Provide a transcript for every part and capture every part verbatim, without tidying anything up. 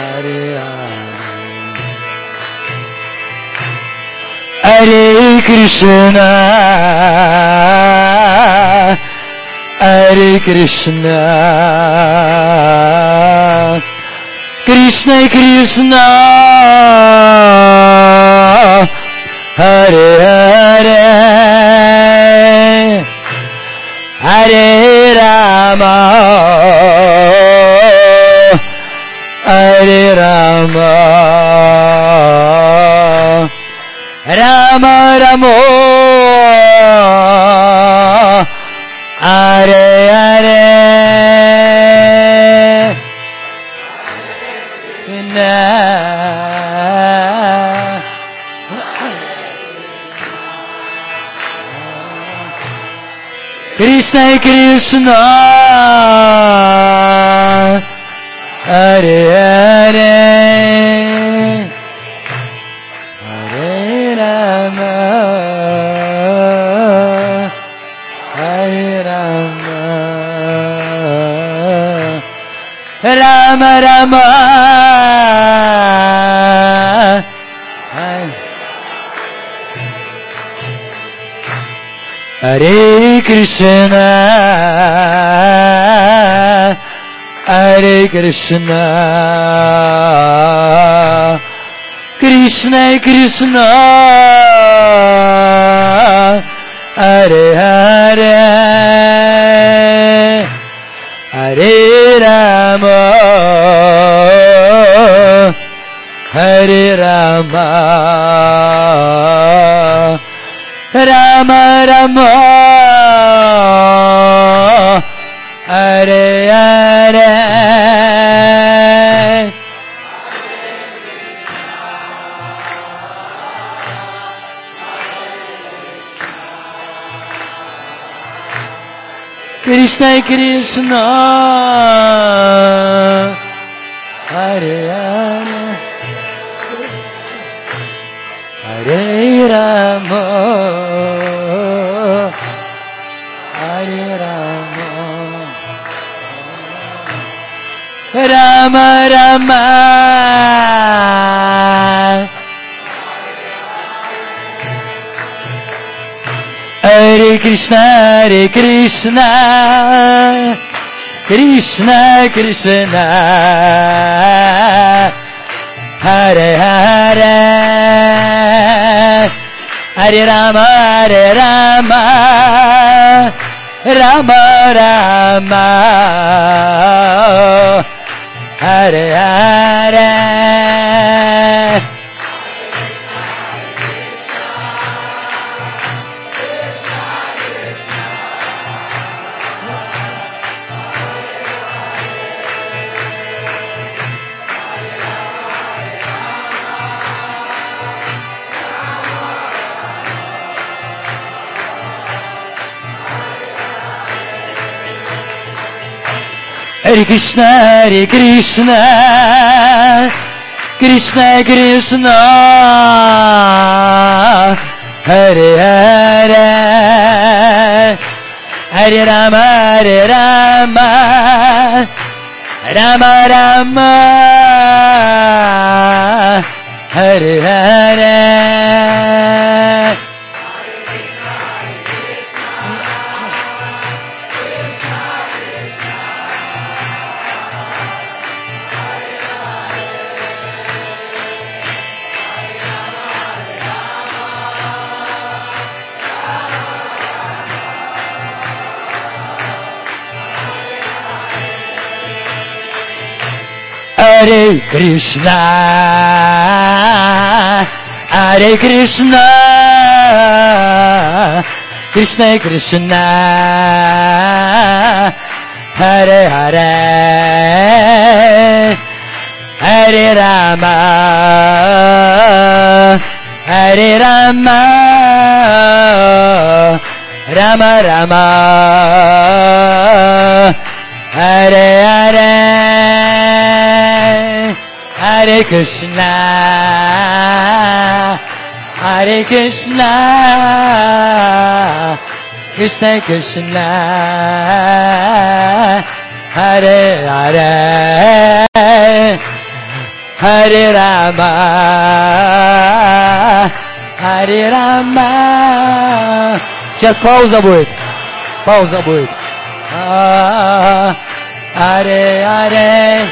Hare Rama, Hare Krishna, Hare Krishna, Krishna Krishna, Hare Hare, Hare Rama, Hare Rama, Rama Ramo, Hare Hare, Krishna Krishna, Hare Hare, Hare Rama, Hare Rama, Rama Rama, Hare Krishna, Hare Krishna, Krishna Krishna, Hare Hare, Hare Rama, Hare Rama, Rama Rama, Hare Hare, Krishna Krishna, Hare Hare, Hare Rama, Hare Rama, Rama Rama, Hare Krishna, Hare Krishna, Krishna Krishna, Hare Hare, Hare Rama, Hare Rama, Rama Rama, Hare Hare, Hare Krishna, Hare Krishna, Krishna Krishna, Hare Hare, Hare Rama, Hare Rama, Rama Rama, Hare Hare, Hare Krishna, Hare Krishna, Krishna Krishna, Hare Hare, Hare Rama, Hare Rama, Rama Rama, Hare Hare, Hare Krishna, Hare Krishna, Krishna Krishna, Hare Hare, Hare Rama, Hare Rama. Сейчас пауза будет. Пауза будет. Hare Hare,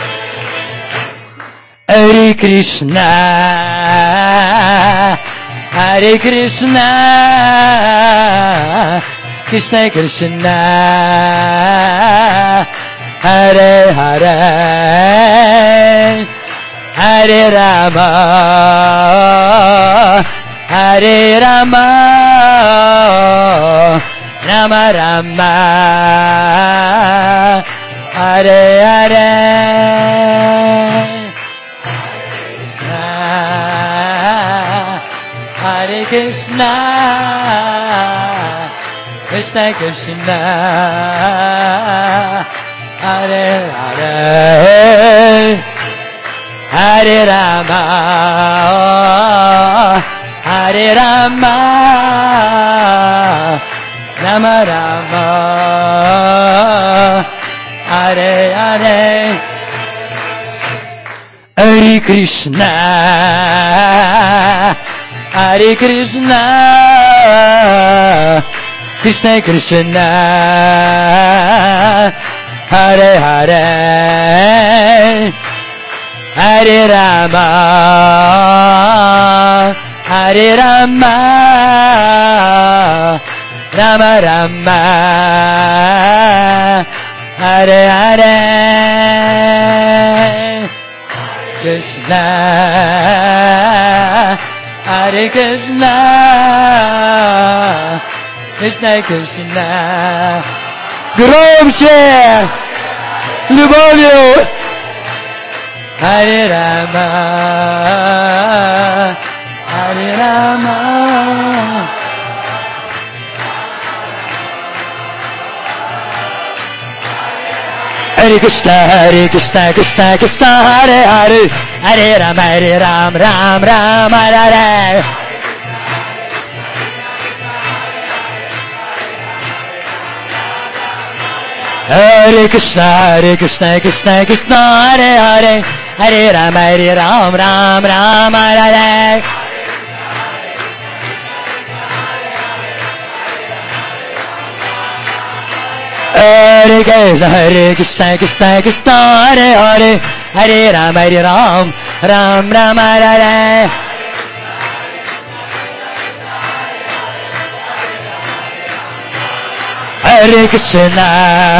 Hare Krishna, Hare Krishna, Krishna Krishna, Hare Hare, Hare Rama, Hare Rama, Rama Rama, Hare Hare, Hare Krishna, Krishna Krishna, Hare Hare, Hare Rama, Hare Rama, Rama Rama, Hare Hare, Hare Krishna, Hare Krishna, Krishna Krishna, Hare Hare, Hare Rama, Hare Rama, Rama Rama, Hare Hare, Krishna, Hare Krishna, Krishna Krishna. Громче! С любовью! Hare Rama, Hare Rama. Hare Krishna, Hare Krishna, Krishna Krishna, Hare Hare, Hare Ram, Hare Ram, Ram Ram, Hare Hare. Hare Krishna, Hare Krishna, Krishna Krishna, Hare Hare, Hare Ram, Hare Ram, Ram Ram, Hare Hare. Hare Krishna, Hare Krishna, Krishna Krishna, Hare Hare, Hare Ram, Hare Ram, Ram Ram, Hare Hare. Hare Krishna,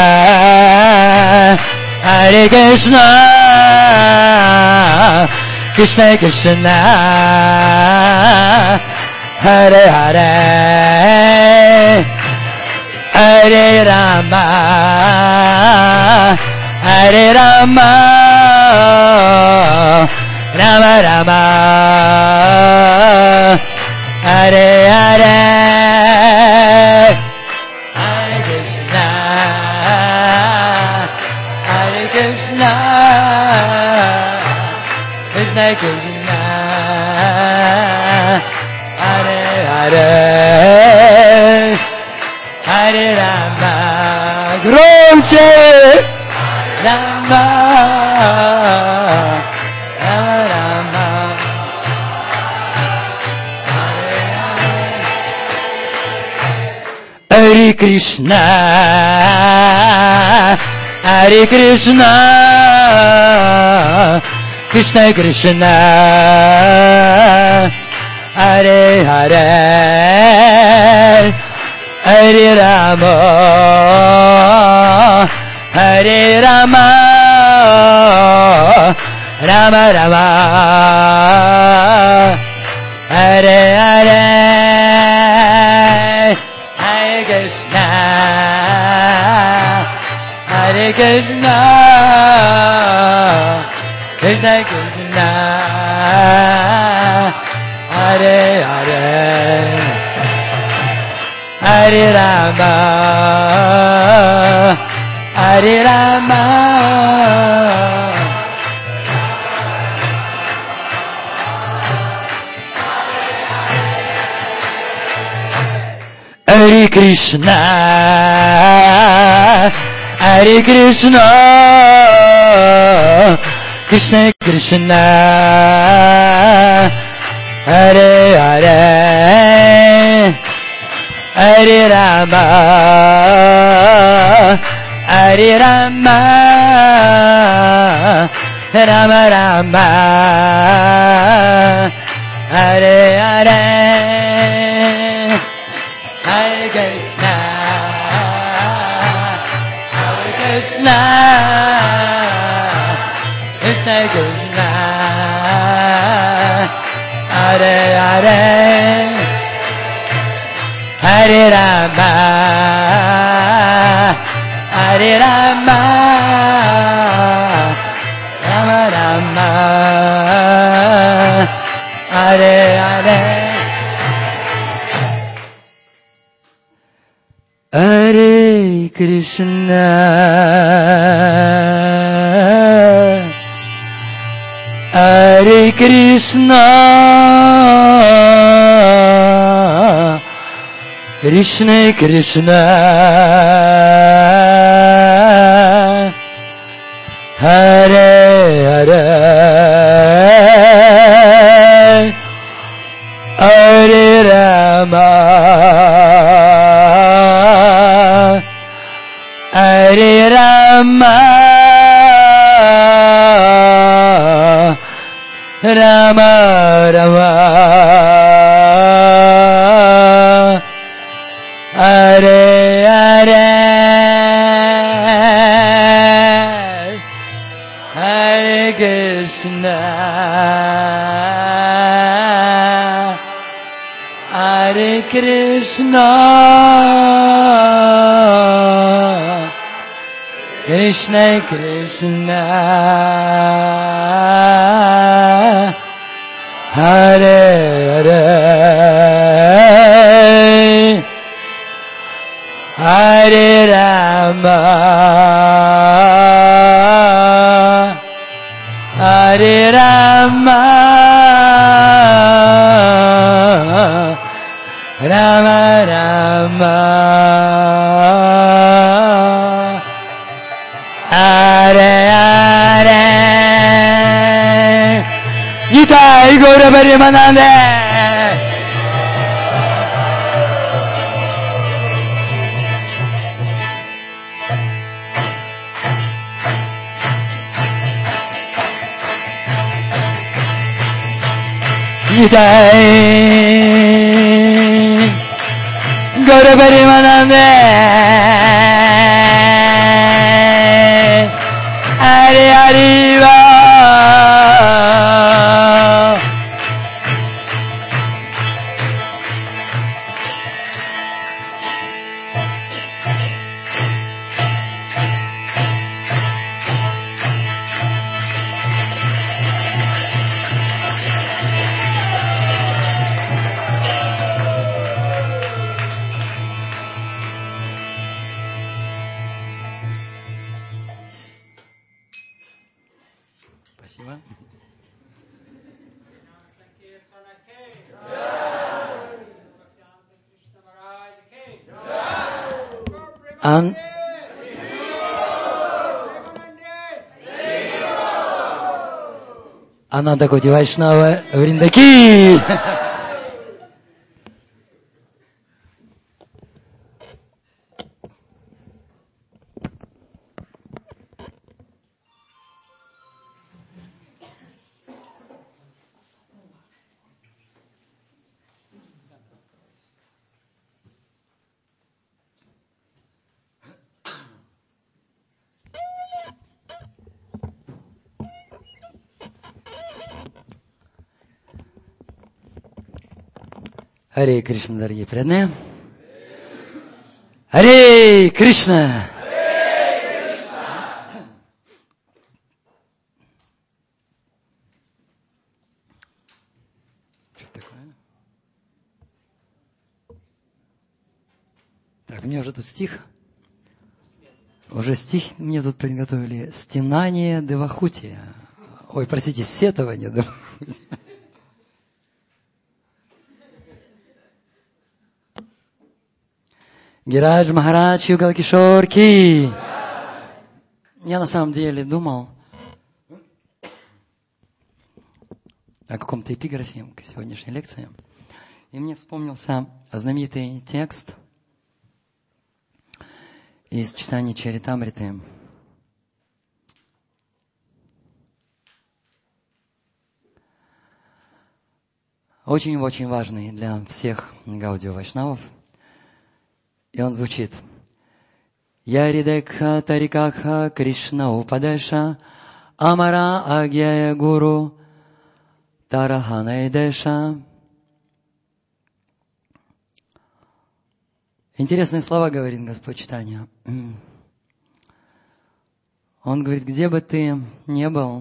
Hare Krishna, Krishna Krishna, Hare Hare, Hare Rama, Hare Rama, Rama Rama, Hare Hare, Hare Krishna, Hare Krishna, Krishna Krishna, Hare Hare, Hare Rama, Gronche, Rama, Rama Rama, Hare Krishna, Hare Krishna, Krishna Krishna, Hare Hare, Hare Rama, Hare Rama, Rama Rama, Hare Hare, Hare Krishna, Hare Krishna, Krishna Krishna, Hare Hare, Hare Rama, Hare Rama, Hare Krishna, Hare Krishna, Krishna Krishna, Hare Hare, Hare Rama, Hare Rama, Rama Rama, Hare Hare, Hare Krishna, Hare Krishna, Krishna Krishna, Hare Hare, Hare Rama, Hare Rama, Rama Rama, Hare Hare, Hare Krishna, Hare Krishna, Krishna Krishna, Hare Hare, Hare Rama, Hare Rama, Rama Rama, Hare Hare, Hare Krishna, Hare Krishna, Krishna Krishna, Hare Hare, Hare Rama, Hare Rama, Rama Rama, Hare Hare, Nitai Gaura Premanande. Nitai Gaura Premanande, Hare Hariva, An Ананда Коти Вайшнава Вриндаки. Харе Кришна, дорогие преданные. Харе Кришна. Что такое? Так, мне уже тут стих. Уже стих мне тут приготовили. Стенание Девахути. Ой, простите, сетование Девахути. Гирадж Махарадж Югал Кишор Ки. Я на самом деле думал, о каком-то эпиграфе к сегодняшней лекции. И мне вспомнился знаменитый текст из читания Чаритамриты. Очень-очень важный для всех гаудио вайшнавов. И он звучит: Яридекха тарикаха Кришна упадеша Амара агьяя гуру Тараханайдеша. Интересные слова говорит Господь Чайтанья. Он говорит: где бы ты ни был,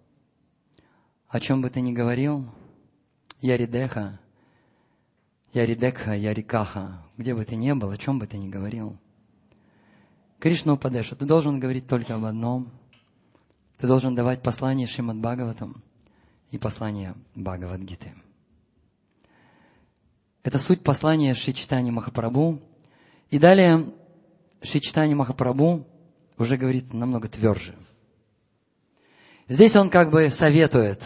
о чем бы ты ни говорил, Яридеха, Яридекха, Ярикаха, где бы ты ни был, о чем бы ты ни говорил, Кришна Упадеша, ты должен говорить только об одном. Ты должен давать послание Шримад Бхагаватам и послание Бхагавад-гиты. Это суть послания Шри Чайтаньи Махапрабху. И далее Шри Чайтанья Махапрабху уже говорит намного тверже. Здесь он как бы советует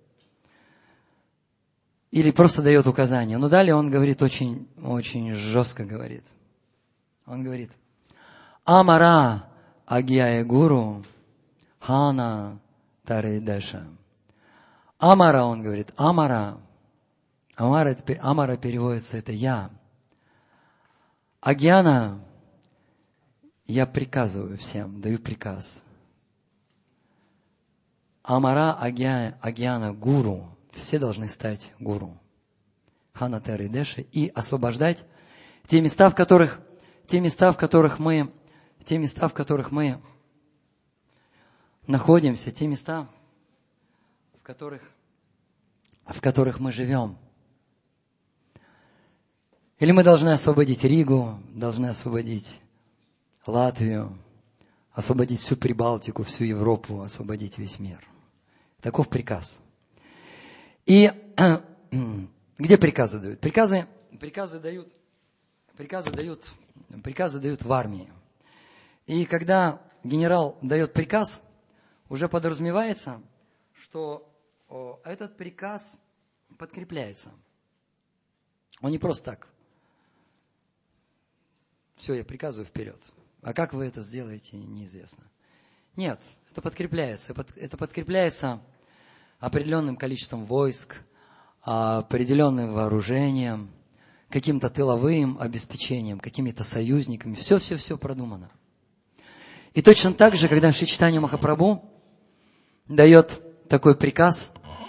или просто дает указания. Но далее он говорит очень, очень жестко говорит. Он говорит: Амара агьяя гуру хана тарейдеша. Амара, он говорит, Амара. Амара, Амара переводится, это я. Агьяна, я приказываю всем, даю приказ. Амара агьяна, агьяна гуру. Все должны стать гуру. Хана тарейдеша. И освобождать те места, в которых, те места, в которых мы, те места, в которых мы находимся, те места, в которых, в которых мы живем. Или мы должны освободить Ригу, должны освободить Латвию, освободить всю Прибалтику, всю Европу, освободить весь мир. Таков приказ. И где приказы дают? Приказы, приказы дают, приказы дают, приказы дают в армии. И когда генерал дает приказ, уже подразумевается, что о, этот приказ подкрепляется. Он не просто так. Все, я приказываю вперед. А как вы это сделаете, неизвестно. Нет, это подкрепляется. Это подкрепляется определенным количеством войск, определенным вооружением, каким-то тыловым обеспечением, какими-то союзниками. Все-все-все продумано. И точно так же, когда Шри Чайтанья Махапрабху дает такой приказ,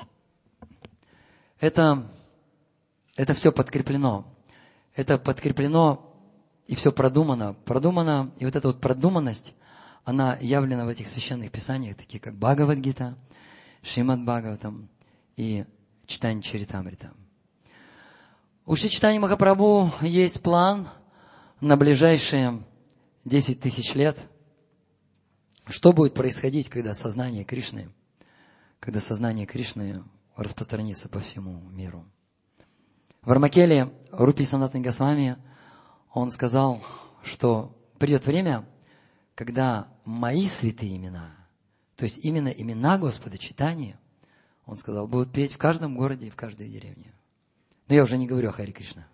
это, это все подкреплено. Это подкреплено и все продумано. Продумано, и вот эта вот продуманность, она явлена в этих священных писаниях, такие как Бхагавад-гита, Шримад Бхагаватам и Чайтанья Чаритамрита. У Шри Чайтаньи Махапрабху есть план на ближайшие десять тысяч лет. Что будет происходить, когда сознание Кришны, когда сознание Кришны распространится по всему миру? В Рамакеле Рупи Санатани Госвами он сказал, что придет время, когда мои святые имена, то есть именно имена Господа Чайтаньи, он сказал, будут петь в каждом городе и в каждой деревне. Но я уже не говорю о Харе Кришна.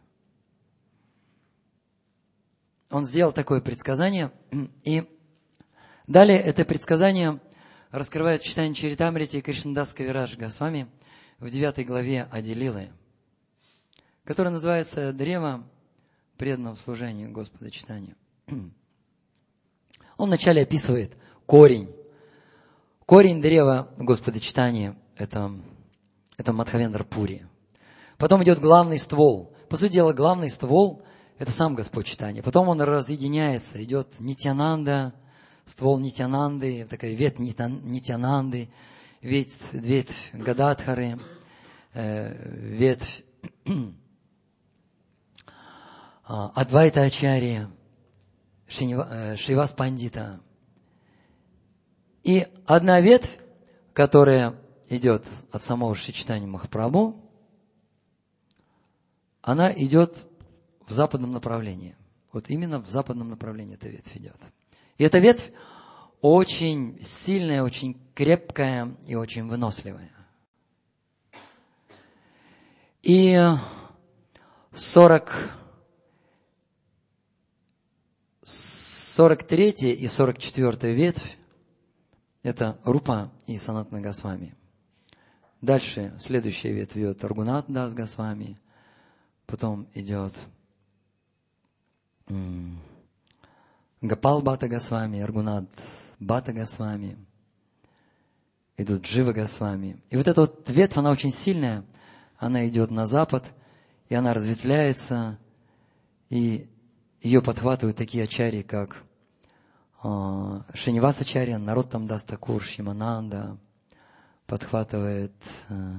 Он сделал такое предсказание, и далее это предсказание раскрывает Чайтанья Чаритамрите и Кришнадас Кавирадж Госвами в девятой главе Ади Лилы, которая называется «Древо преданного служения Господа Чайтаньи». Он вначале описывает корень. Корень древа Господа Чайтаньи – это, это Мадхавендра Пури. Потом идет главный ствол. По сути дела, главный ствол – это сам Господь Чайтанья. Потом он разъединяется. Идет Нитьянанда, ствол Нитьянанды, такая ветвь Нитьянанды, ветвь, ветвь Гададхары, э, ветвь Адвайта Ачарьи, Шривас Пандита. И одна ветвь, которая идет от самого Шри Чайтаньи Махапрабху, она идет в западном направлении. Вот именно в западном направлении эта ветвь идет. И эта ветвь очень сильная, очень крепкая и очень выносливая. И сорок, сорок третья и сорок четвёртая ветвь – это Рупа и Санатана Госвами. Дальше следующая ветвь идет Рагунат Дас Госвами, потом идет Гопал Бхатта Госвами, Рагунат Бхатта Госвами, идут Джива Госвами. И вот эта вот ветвь, она очень сильная, она идет на запад, и она разветвляется, и ее подхватывают такие ачарьи, как э, Шинивасачарья, Нароттам Дас Такур, Шимананда, подхватывает э,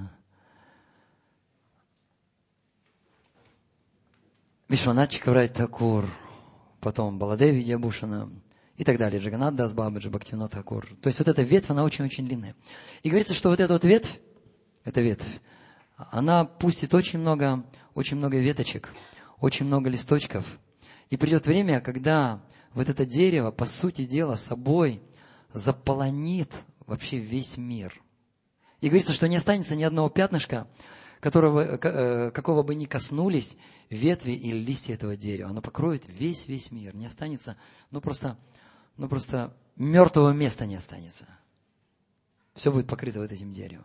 Вишванат Чакраварти Такур, потом Баладеви Видьябушана и так далее, Джаганат Дас Бабаджи, Бхактивинод Такур. То есть вот эта ветвь, она очень-очень длинная. И говорится, что вот эта вот ветвь, эта ветвь, она пустит очень много, очень много веточек, очень много листочков. И придет время, когда вот это дерево, по сути дела, собой заполонит вообще весь мир. И говорится, что не останется ни одного пятнышка, которого, какого бы ни коснулись ветви или листья этого дерева. Оно покроет весь-весь мир. Не останется, ну просто, ну просто мертвого места не останется. Все будет покрыто вот этим деревом.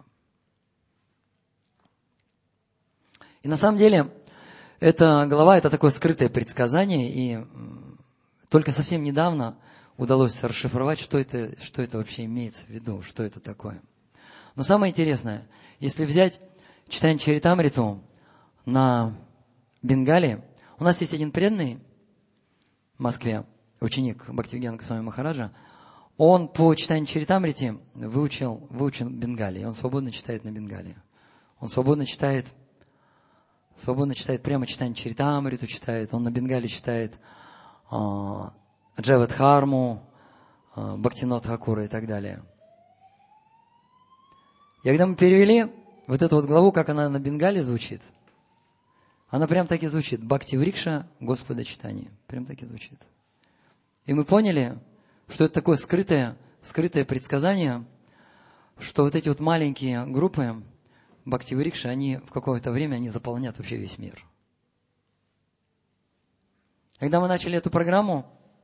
И на самом деле, эта глава – это такое скрытое предсказание, и только совсем недавно удалось расшифровать, что это, что это вообще имеется в виду, что это такое. Но самое интересное, если взять читание Чаритамриту на Бенгале, у нас есть один преданный в Москве, ученик Бхактивигена Госвами Махараджа, он по читанию Чаритамрити выучил, выучил Бенгали, и он свободно читает на Бенгале. Он свободно читает, свободно читает прямо читание Чаритамриту, читает, он на Бенгале читает э, Джавадхарму, э, Бхактивинод Тхакура и так далее. И когда мы перевели вот эту вот главу, как она на Бенгале звучит, она прям так и звучит. Бхакти Врикша, Господа читание. Прям так и звучит. И мы поняли, что это такое скрытое, скрытое предсказание, что вот эти вот маленькие группы Бхакти Врикша, они в какое-то время они заполнят вообще весь мир. Когда мы начали эту программу,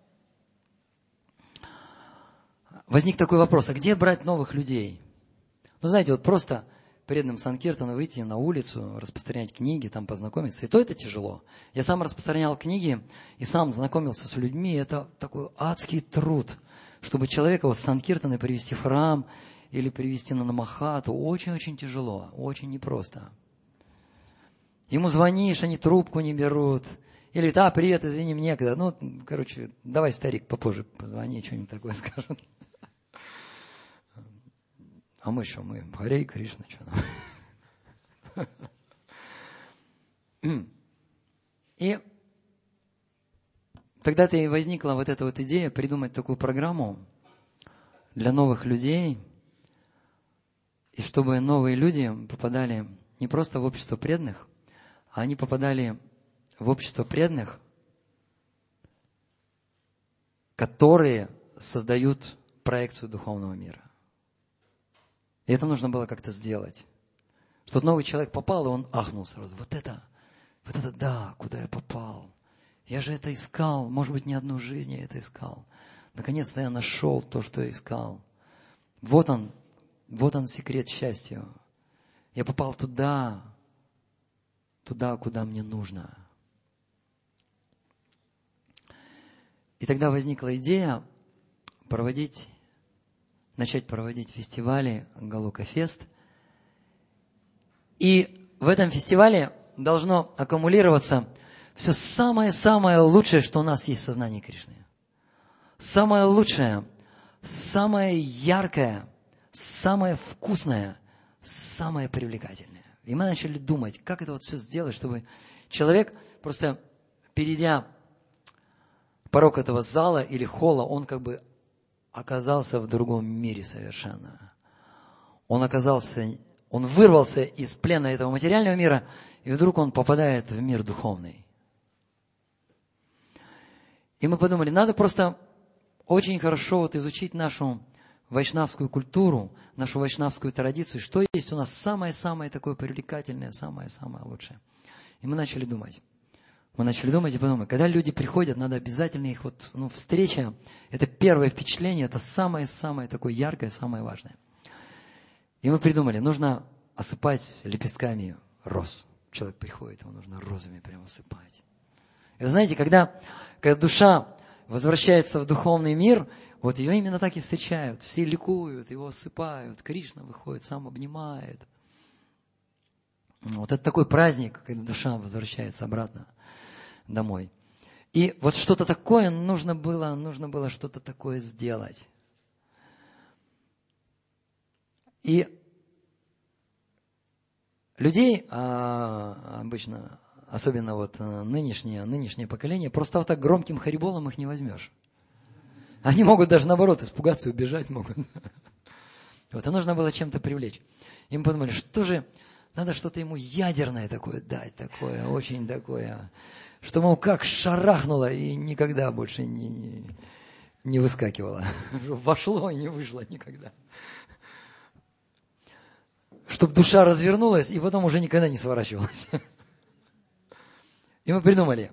возник такой вопрос, а где брать новых людей? Ну, знаете, вот просто преданным Санкиртану выйти на улицу, распространять книги, там познакомиться, и то это тяжело. Я сам распространял книги и сам знакомился с людьми, это такой адский труд, чтобы человека вот с Санкиртана привести в храм или привести на Намахату, очень-очень тяжело, очень непросто. Ему звонишь, они трубку не берут, или да, привет, извини, мне некогда, ну, короче, давай, старик, попозже позвони, что-нибудь такое скажут. А мы что, мы Харе Кришна, что там? И тогда-то и возникла вот эта вот идея придумать такую программу для новых людей, и чтобы новые люди попадали не просто в общество преданных, а они попадали в общество преданных, которые создают проекцию духовного мира. И это нужно было как-то сделать. Что новый человек попал, и он ахнул сразу. Вот это, вот это да, куда я попал. Я же это искал, может быть, не одну жизнь я это искал. Наконец-то я нашел то, что я искал. Вот он, вот он секрет счастья. Я попал туда, туда, куда мне нужно. И тогда возникла идея проводить начать проводить фестивали Галока-фест. И в этом фестивале должно аккумулироваться все самое-самое лучшее, что у нас есть в сознании Кришны. Самое лучшее, самое яркое, самое вкусное, самое привлекательное. И мы начали думать, как это вот все сделать, чтобы человек, просто перейдя порог этого зала или холла, он как бы оказался в другом мире совершенно. Он оказался, он вырвался из плена этого материального мира, и вдруг он попадает в мир духовный. И мы подумали, надо просто очень хорошо вот изучить нашу вайшнавскую культуру, нашу вайшнавскую традицию, что есть у нас самое-самое такое привлекательное, самое-самое лучшее. И мы начали думать. Мы начали думать и подумать, когда люди приходят, надо обязательно их вот, ну, встреча, это первое впечатление, это самое-самое такое яркое, самое важное. И мы придумали, нужно осыпать лепестками роз. Человек приходит, его нужно розами прямо осыпать. И знаете, когда, когда душа возвращается в духовный мир, вот ее именно так и встречают. Все ликуют, его осыпают, Кришна выходит, сам обнимает. Вот это такой праздник, когда душа возвращается обратно домой. И вот что-то такое нужно было, нужно было что-то такое сделать. И людей а, обычно, особенно вот нынешнее, нынешнее поколение, просто вот так громким хариболом их не возьмешь. Они могут даже наоборот испугаться, убежать могут. Вот, а нужно было чем-то привлечь. И мы подумали, что же, надо что-то ему ядерное такое дать, такое, очень такое, что, мол, как шарахнуло и никогда больше не, не, не выскакивало. Вошло и не вышло никогда. Чтобы душа развернулась и потом уже никогда не сворачивалась. И мы придумали,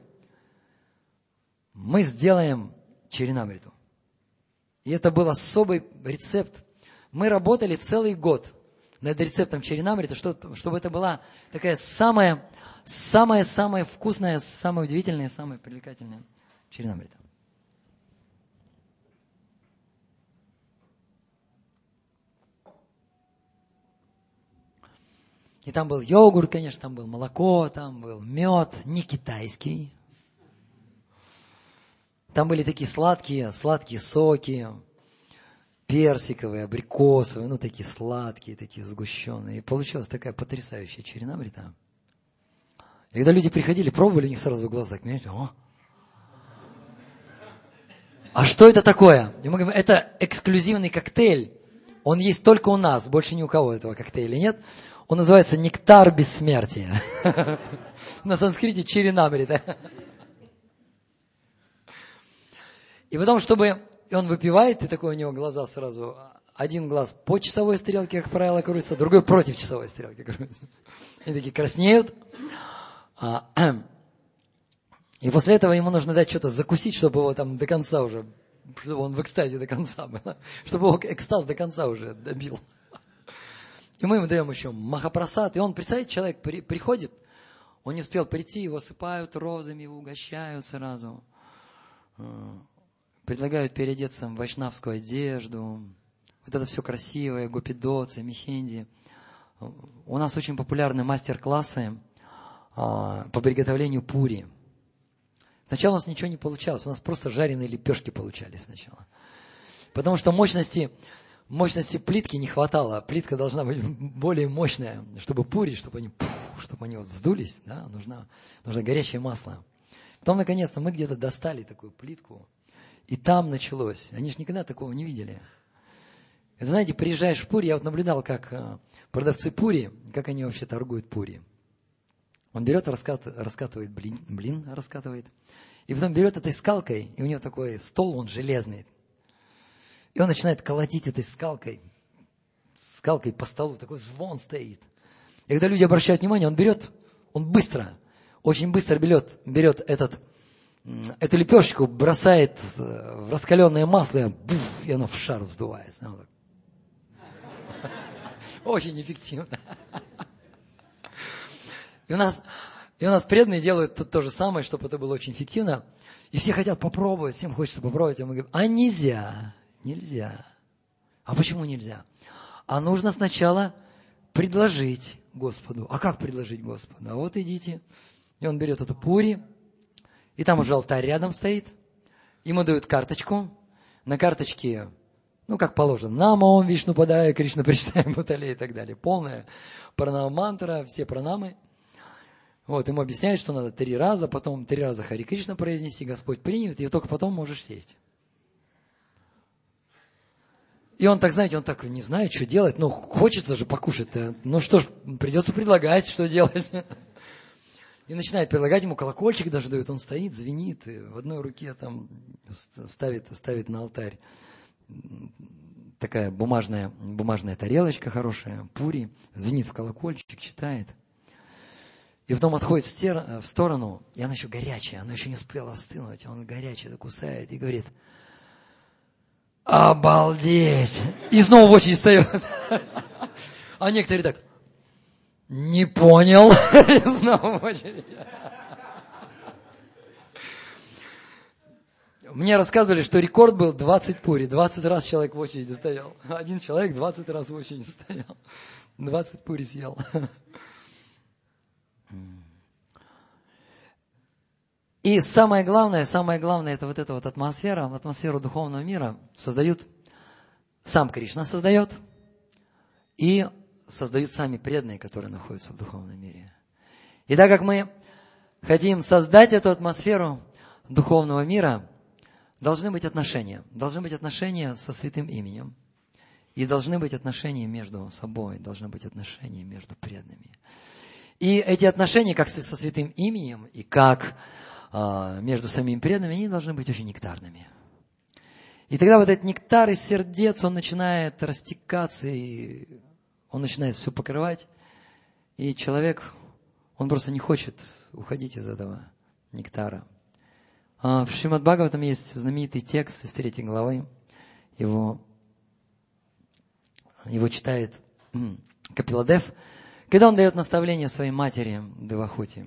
мы сделаем чаринамриту. И это был особый рецепт. Мы работали целый год над рецептом чаринамриты, чтобы это была такая самая, самая, самая вкусная, самая удивительная, самая привлекательная чаринамрита. И там был йогурт, конечно, там был молоко, там был мед, не китайский. Там были такие сладкие, сладкие соки, персиковые, абрикосовые, ну такие сладкие, такие сгущенные. И получилась такая потрясающая чаринамрита. И когда люди приходили, пробовали, у них сразу в глазах, понимаете, о! А что это такое? И мы говорим, это эксклюзивный коктейль. Он есть только у нас, больше ни у кого этого коктейля нет. Он называется нектар бессмертия. На санскрите чаринамрита. И потом, чтобы... И он выпивает, и такой у него глаза сразу... Один глаз по часовой стрелке, как правило, крутится, другой против часовой стрелки крутится. И такие краснеют. И после этого ему нужно дать что-то закусить, чтобы его там до конца уже... Чтобы он в экстазе до конца был. Чтобы его экстаз до конца уже добил. И мы ему даем еще махапрасад. И он, представляете, человек при, приходит, он не успел прийти, его сыпают розами, его угощают сразу. Предлагают переодеться в вайшнавскую одежду. Вот это все красивое, гопидоцы, мехенди. У нас очень популярны мастер-классы по приготовлению пури. Сначала у нас ничего не получалось, у нас просто жареные лепешки получались сначала. Потому что мощности, мощности плитки не хватало. Плитка должна быть более мощная, чтобы пури, чтобы они, пух, чтобы они вот вздулись, да, нужно, нужно горячее масло. Потом, наконец-то, мы где-то достали такую плитку, и там началось. Они же никогда такого не видели. Это, знаете, приезжаешь в Пури, я вот наблюдал, как продавцы Пури, как они вообще торгуют Пури. Он берет, раскат, раскатывает блин, блин раскатывает, и потом берет этой скалкой, и у него такой стол, он железный. И он начинает колотить этой скалкой, скалкой по столу, такой звон стоит. И когда люди обращают внимание, он берет, он быстро, очень быстро берет, берет этот, эту лепешечку, бросает в раскаленное масло, и, буф, и оно в шар вздувается. Очень эффективно. И у нас, и у нас преданные делают то, то же самое, чтобы это было очень эффективно. И все хотят попробовать, всем хочется попробовать. А мы говорим, а нельзя, нельзя. А почему нельзя? А нужно сначала предложить Господу. А как предложить Господу? А вот идите. И он берет эту пури, и там уже алтарь рядом стоит. Ему дают карточку. На карточке, ну, как положено, Намо Вишну Падая, Кришна Причитаем Бутале и так далее. Полная пранама-мантра, все пранамы. Вот, ему объясняют, что надо три раза, потом три раза Хари Кришна произнести, Господь примет, и только потом можешь сесть. И он так, знаете, он так не знает, что делать, ну, хочется же покушать-то. Ну что ж, придется предлагать, что делать. И начинает предлагать, ему колокольчик даже дают, он стоит, звенит, и в одной руке там ставит, ставит на алтарь такая бумажная, бумажная тарелочка хорошая, пури, звенит в колокольчик, читает. И потом отходит в сторону, и она еще горячая, она еще не успела остынуть, он горячий, кусает и говорит: обалдеть! И снова в очередь встает. А некоторые так: не понял. И снова в очередь. Мне рассказывали, что рекорд был двадцать пури. двадцать раз человек в очереди стоял. Один человек двадцать раз в очереди стоял. двадцать пури съел. И самое главное, самое главное, это вот эта вот атмосфера, атмосферу духовного мира создают, сам Кришна создает, и создают сами преданные, которые находятся в духовном мире. И так как мы хотим создать эту атмосферу духовного мира, должны быть отношения. Должны быть отношения со святым именем. И должны быть отношения между собой, должны быть отношения между преданными. И эти отношения, как со святым именем, и как э, между самими преданными, они должны быть очень нектарными. И тогда вот этот нектар из сердец, он начинает растекаться, и он начинает все покрывать. И человек, он просто не хочет уходить из этого нектара. В Шримад Бхагаватам есть знаменитый текст из третьей главы. Его, его читает Капиладев, когда он дает наставление своей матери Девахути.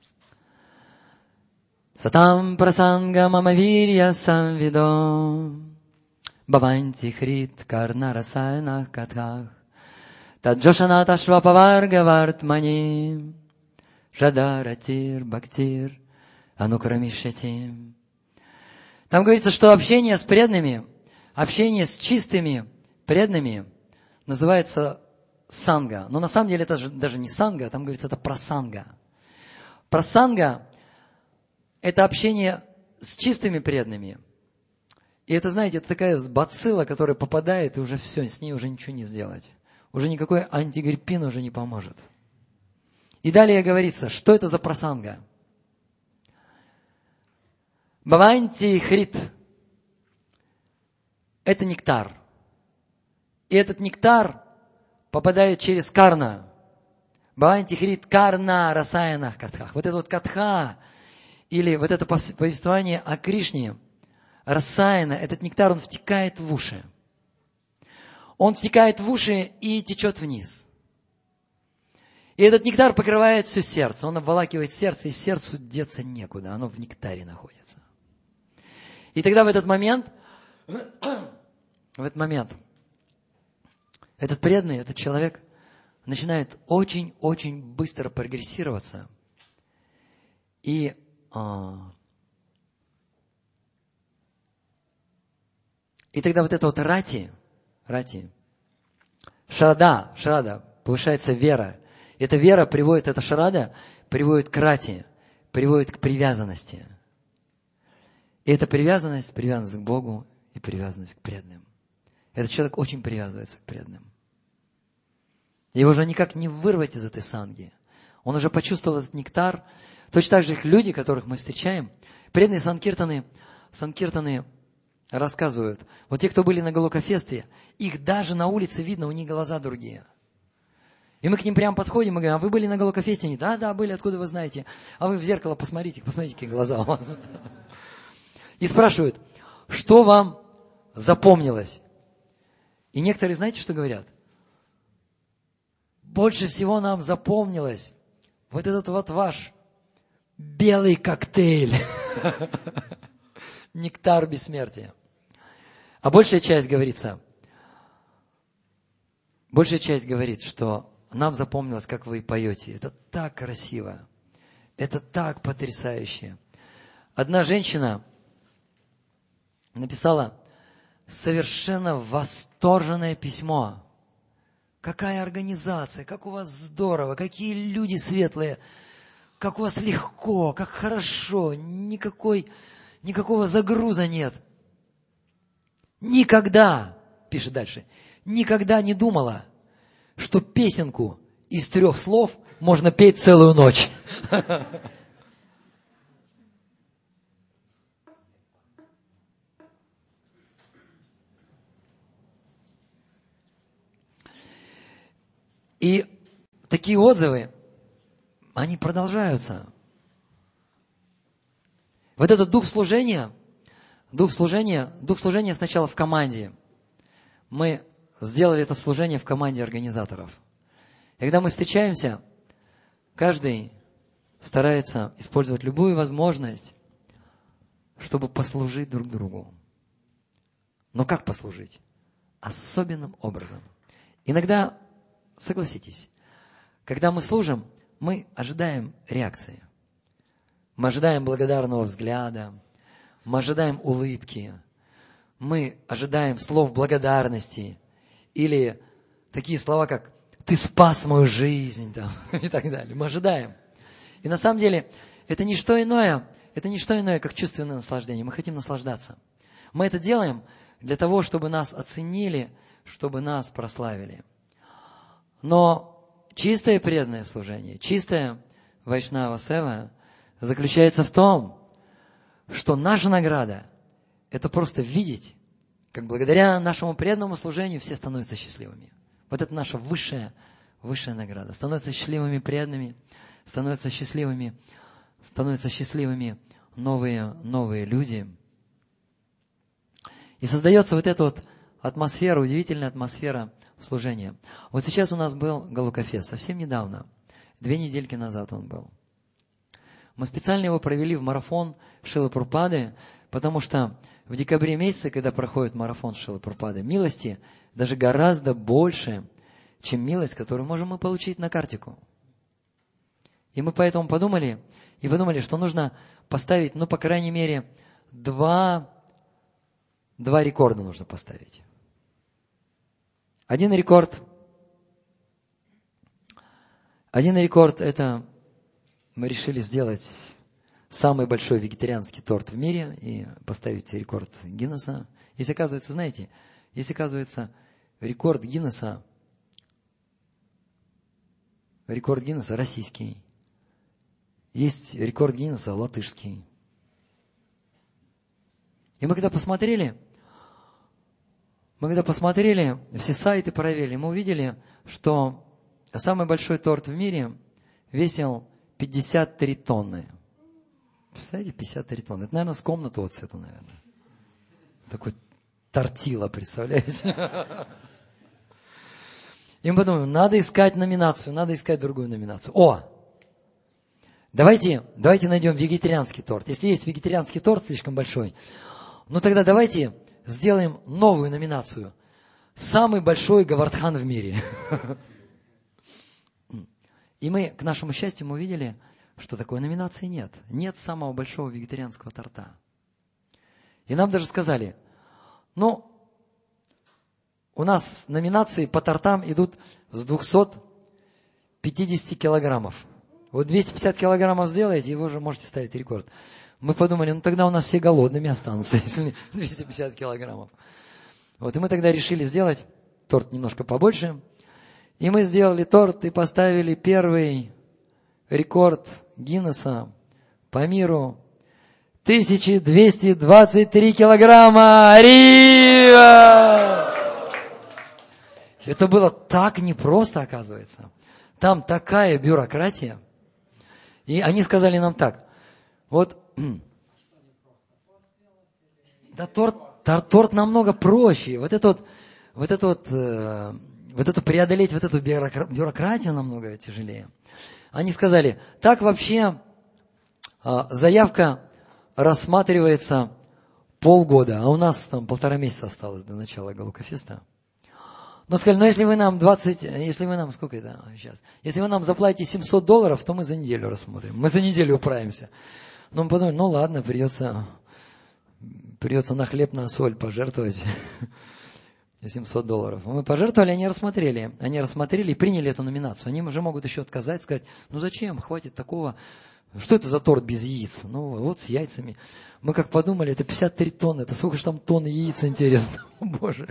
Сатам прасанга мамавирья самвидо бхаванти хрит карна расайнах катхах таджошаната швапаварга вартмани жадаратир бхактир анукрамишати. Там говорится, что общение с преданными, общение с чистыми преданными называется санга. Но на самом деле это даже не санга, там говорится, это прасанга. Прасанга – это общение с чистыми преданными. И это, знаете, это такая бацилла, которая попадает, и уже все, с ней уже ничего не сделать. Уже никакой антигриппин уже не поможет. И далее говорится, что это за прасанга? Бхаванти хрит – это нектар. И этот нектар попадает через карна. Бхаванти хрит карна расаянах катхах. Вот это вот катха, или вот это повествование о Кришне, расаяна, этот нектар, он втекает в уши. Он втекает в уши и течет вниз. И этот нектар покрывает все сердце. Он обволакивает сердце, и сердцу деться некуда. Оно в нектаре находится. И тогда в этот момент, в этот момент, этот преданный, этот человек начинает очень-очень быстро прогрессироваться. И, а, и тогда вот это вот рати, рати, шрада, шрада, повышается вера. Эта вера приводит, эта шрада приводит к рати, приводит к привязанности. И эта привязанность, привязанность к Богу и привязанность к преданным. Этот человек очень привязывается к преданным. Его уже никак не вырвать из этой санги. Он уже почувствовал этот нектар. Точно так же их люди, которых мы встречаем, преданные санкиртаны, санкиртаны рассказывают. Вот те, кто были на Галокафесте, их даже на улице видно, у них глаза другие. И мы к ним прямо подходим и говорим: а вы были на Галокафесте? Они: да, да, были, откуда вы знаете? А вы в зеркало посмотрите, посмотрите, какие глаза у вас. И спрашивают: что вам запомнилось? И некоторые, знаете, что говорят? Больше всего нам запомнилось вот этот вот ваш белый коктейль. Нектар бессмертия. А большая часть говорится, большая часть говорит, что нам запомнилось, как вы поете. Это так красиво. Это так потрясающе. Одна женщина написала совершенно восторженное письмо. Какая организация, как у вас здорово, какие люди светлые, как у вас легко, как хорошо, никакой, никакого загруза нет. Никогда, пишет дальше, никогда не думала, что песенку из трех слов можно петь целую ночь. И такие отзывы, они продолжаются. Вот этот дух служения, дух служения, дух служения сначала в команде. Мы сделали это служение в команде организаторов. И когда мы встречаемся, каждый старается использовать любую возможность, чтобы послужить друг другу. Но как послужить? Особенным образом. Иногда, согласитесь, когда мы служим, мы ожидаем реакции. Мы ожидаем благодарного взгляда, мы ожидаем улыбки, мы ожидаем слов благодарности или такие слова, как «ты спас мою жизнь» там, и так далее. Мы ожидаем. И на самом деле это не что иное, это не что иное, как чувственное наслаждение. Мы хотим наслаждаться. Мы это делаем для того, чтобы нас оценили, чтобы нас прославили. Но чистое преданное служение, чистое Вайшнава Сева заключается в том, что наша награда – это просто видеть, как благодаря нашему преданному служению все становятся счастливыми. Вот это наша высшая, высшая награда. Становятся счастливыми преданными, становятся счастливыми, становятся счастливыми новые, новые люди. И создается вот эта вот атмосфера, удивительная атмосфера служения. Вот сейчас у нас был Галукафест, совсем недавно, две недельки назад он был. Мы специально его провели в марафон Шрилы Прабхупады, потому что в декабре месяце, когда проходит марафон Шрилы Прабхупады, милости даже гораздо больше, чем милость, которую можем мы получить на картику. И мы поэтому подумали, и подумали, что нужно поставить, ну, по крайней мере, два, два рекорда нужно поставить. Один рекорд, один рекорд – это мы решили сделать самый большой вегетарианский торт в мире и поставить рекорд Гиннесса. Если оказывается, знаете, если оказывается рекорд Гиннесса, рекорд Гиннесса российский, есть рекорд Гиннесса латышский. И мы когда посмотрели, мы когда посмотрели, все сайты проверили, мы увидели, что самый большой торт в мире весил пятьдесят три тонны. Представляете, пятьдесят три тонны. Это, наверное, с комнаты вот с эту, наверное. Такой тортила, представляете? И мы подумали, надо искать номинацию, надо искать другую номинацию. О! Давайте, давайте найдем вегетарианский торт. Если есть вегетарианский торт слишком большой, ну тогда давайте сделаем новую номинацию. Самый большой Говардхан в мире. И мы, к нашему счастью, мы увидели, что такой номинации нет. Нет самого большого вегетарианского торта. И нам даже сказали, ну, у нас номинации по тортам идут с двухсот пятидесяти килограммов. Вот двести пятьдесят килограммов сделаете, и вы уже можете ставить рекорд. Мы подумали, ну тогда у нас все голодными останутся, если двести пятьдесят килограммов. Вот, и мы тогда решили сделать торт немножко побольше. И мы сделали торт и поставили первый рекорд Гиннесса по миру. тысяча двести двадцать три килограмма! Арива! Это было так непросто, оказывается. Там такая бюрократия. И они сказали нам так. Вот, да торт, торт, торт намного проще. Вот это вот, вот это вот, э, вот это преодолеть вот эту бюрократию намного тяжелее. Они сказали, так вообще э, заявка рассматривается полгода, а у нас там полтора месяца осталось до начала Галукафеста. Но сказали, ну если вы нам двадцать, если вы нам, сколько это сейчас, если вы нам заплатите семьсот долларов, то мы за неделю рассмотрим, мы за неделю управимся. Но мы подумали, ну ладно, придется, придется на хлеб, на соль пожертвовать семьсот долларов. Мы пожертвовали, они рассмотрели, они рассмотрели и приняли эту номинацию. Они уже могут еще отказать, сказать, ну зачем, хватит такого, что это за торт без яиц? Ну вот с яйцами. Мы как подумали, это пятьдесят три тонны, это сколько же там тонн яиц, интересно, боже.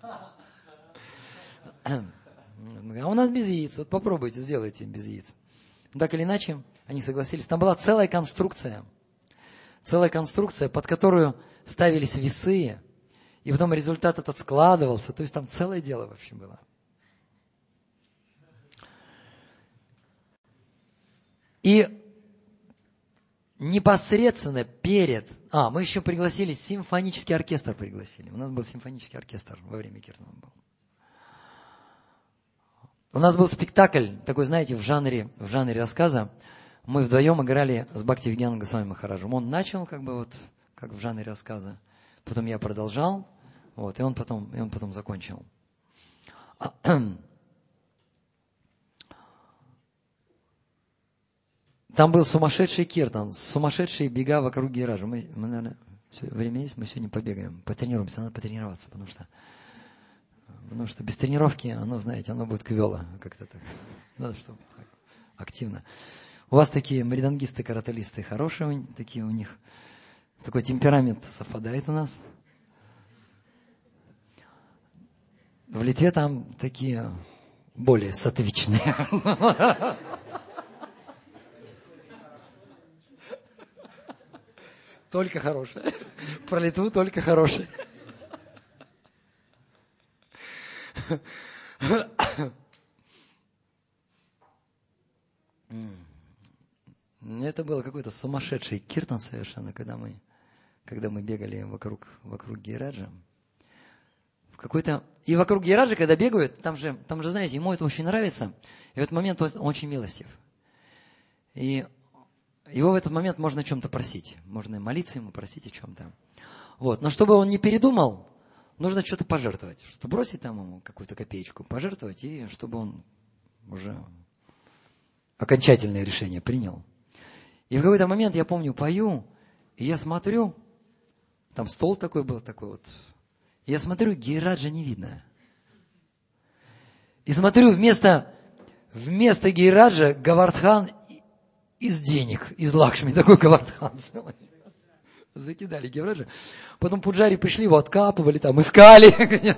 А у нас без яиц. Вот попробуйте, сделайте без яиц. Так или иначе, они согласились. Там была целая конструкция. Целая конструкция, под которую ставились весы. И потом результат этот складывался. То есть там целое дело вообще было. И непосредственно перед... А, мы еще пригласили симфонический оркестр пригласили. У нас был симфонический оркестр во время киртана был. У нас был спектакль, такой, знаете, в жанре, в жанре рассказа. Мы вдвоем играли с Бхактивинода Госвами Махараджем. Он начал, как бы вот, как в жанре рассказа. Потом я продолжал, вот, и он потом, и он потом закончил. Там был сумасшедший киртан, сумасшедшие бега вокруг Гираджа. Мы, мы, наверное, все, время есть, мы сегодня побегаем, потренируемся, надо потренироваться, потому что, потому что без тренировки, оно, знаете, оно будет квело, как-то так. Надо, чтобы так, активно. У вас такие мридангисты, караталисты хорошие, такие у них, такой темперамент совпадает у нас. В Литве там такие более сатвичные. Только хорошее. Про Литву только хорошее. Это было какой-то сумасшедший киртан совершенно, когда мы, когда мы бегали вокруг, вокруг Гираджа. В какой-то... И вокруг Гираджа, когда бегают, там же, там же, знаете, ему это очень нравится. И в этот момент он очень милостив. И его в этот момент можно о чем-то просить. Можно молиться ему, просить о чем-то. Вот. Но чтобы он не передумал, нужно что-то пожертвовать. Что-то бросить там ему, какую-то копеечку, пожертвовать, и чтобы он уже окончательное решение принял. И в какой-то момент, я помню, пою, и я смотрю, там стол такой был, такой вот. И я смотрю, Гираджа не видно. И смотрю, вместо, вместо Гираджа Говардхан из денег, из Лакшми, такой Говардхан целый. Закидали Гираджа. Потом пуджари пришли, его откапывали, там искали.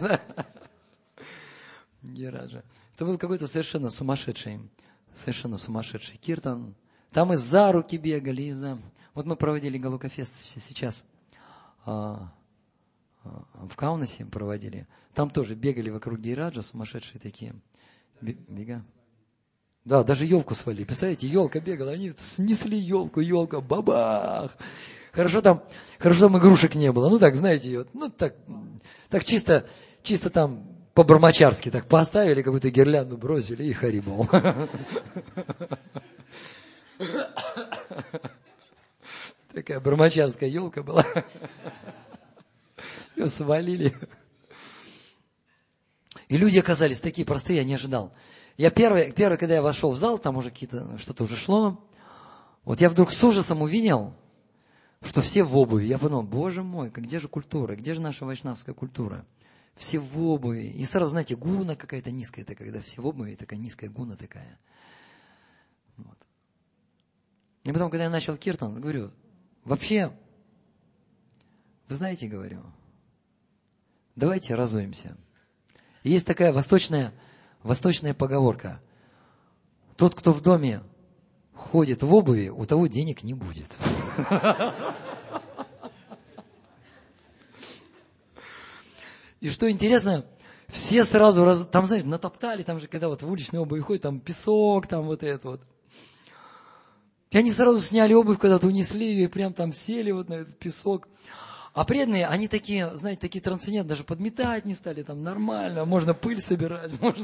Гираджа. Это был какой-то совершенно сумасшедший, совершенно сумасшедший киртан. Там и за руки бегали, и за... Вот мы проводили Галокафест сейчас а, а, в Каунасе проводили. Там тоже бегали вокруг Гираджа, сумасшедшие такие бега. Да, даже елку свалили. Представляете, елка бегала, они снесли елку, елка, бабах. Хорошо там, хорошо там игрушек не было. Ну так, знаете, вот, ну так, так чисто, чисто там по-бармачарски так поставили, какую-то гирлянду бросили и харибол. Такая бармачарская елка была. Ее свалили. И люди оказались такие простые, я не ожидал. Я первый, первый, когда я вошел в зал, там уже какие-то, что-то уже шло. Вот я вдруг с ужасом увидел, что все в обуви. Я подумал, боже мой, где же культура, где же наша вайшнавская культура? Все в обуви. И сразу, знаете, гуна какая-то низкая, это когда все в обуви, такая низкая гуна такая. Вот. И потом, когда я начал киртан, говорю, вообще, вы знаете, говорю, давайте разуемся. И есть такая восточная, восточная поговорка. Тот, кто в доме ходит в обуви, у того денег не будет. И что интересно, все сразу, раз, там, знаешь, натоптали, там же, когда вот в уличной обуви ходят, там песок, там вот это вот. И они сразу сняли обувь, когда-то унесли ее, и прям там сели вот на этот песок. А преданные, они такие, знаете, такие трансцендентные, даже подметать не стали, там нормально, можно пыль собирать, можно...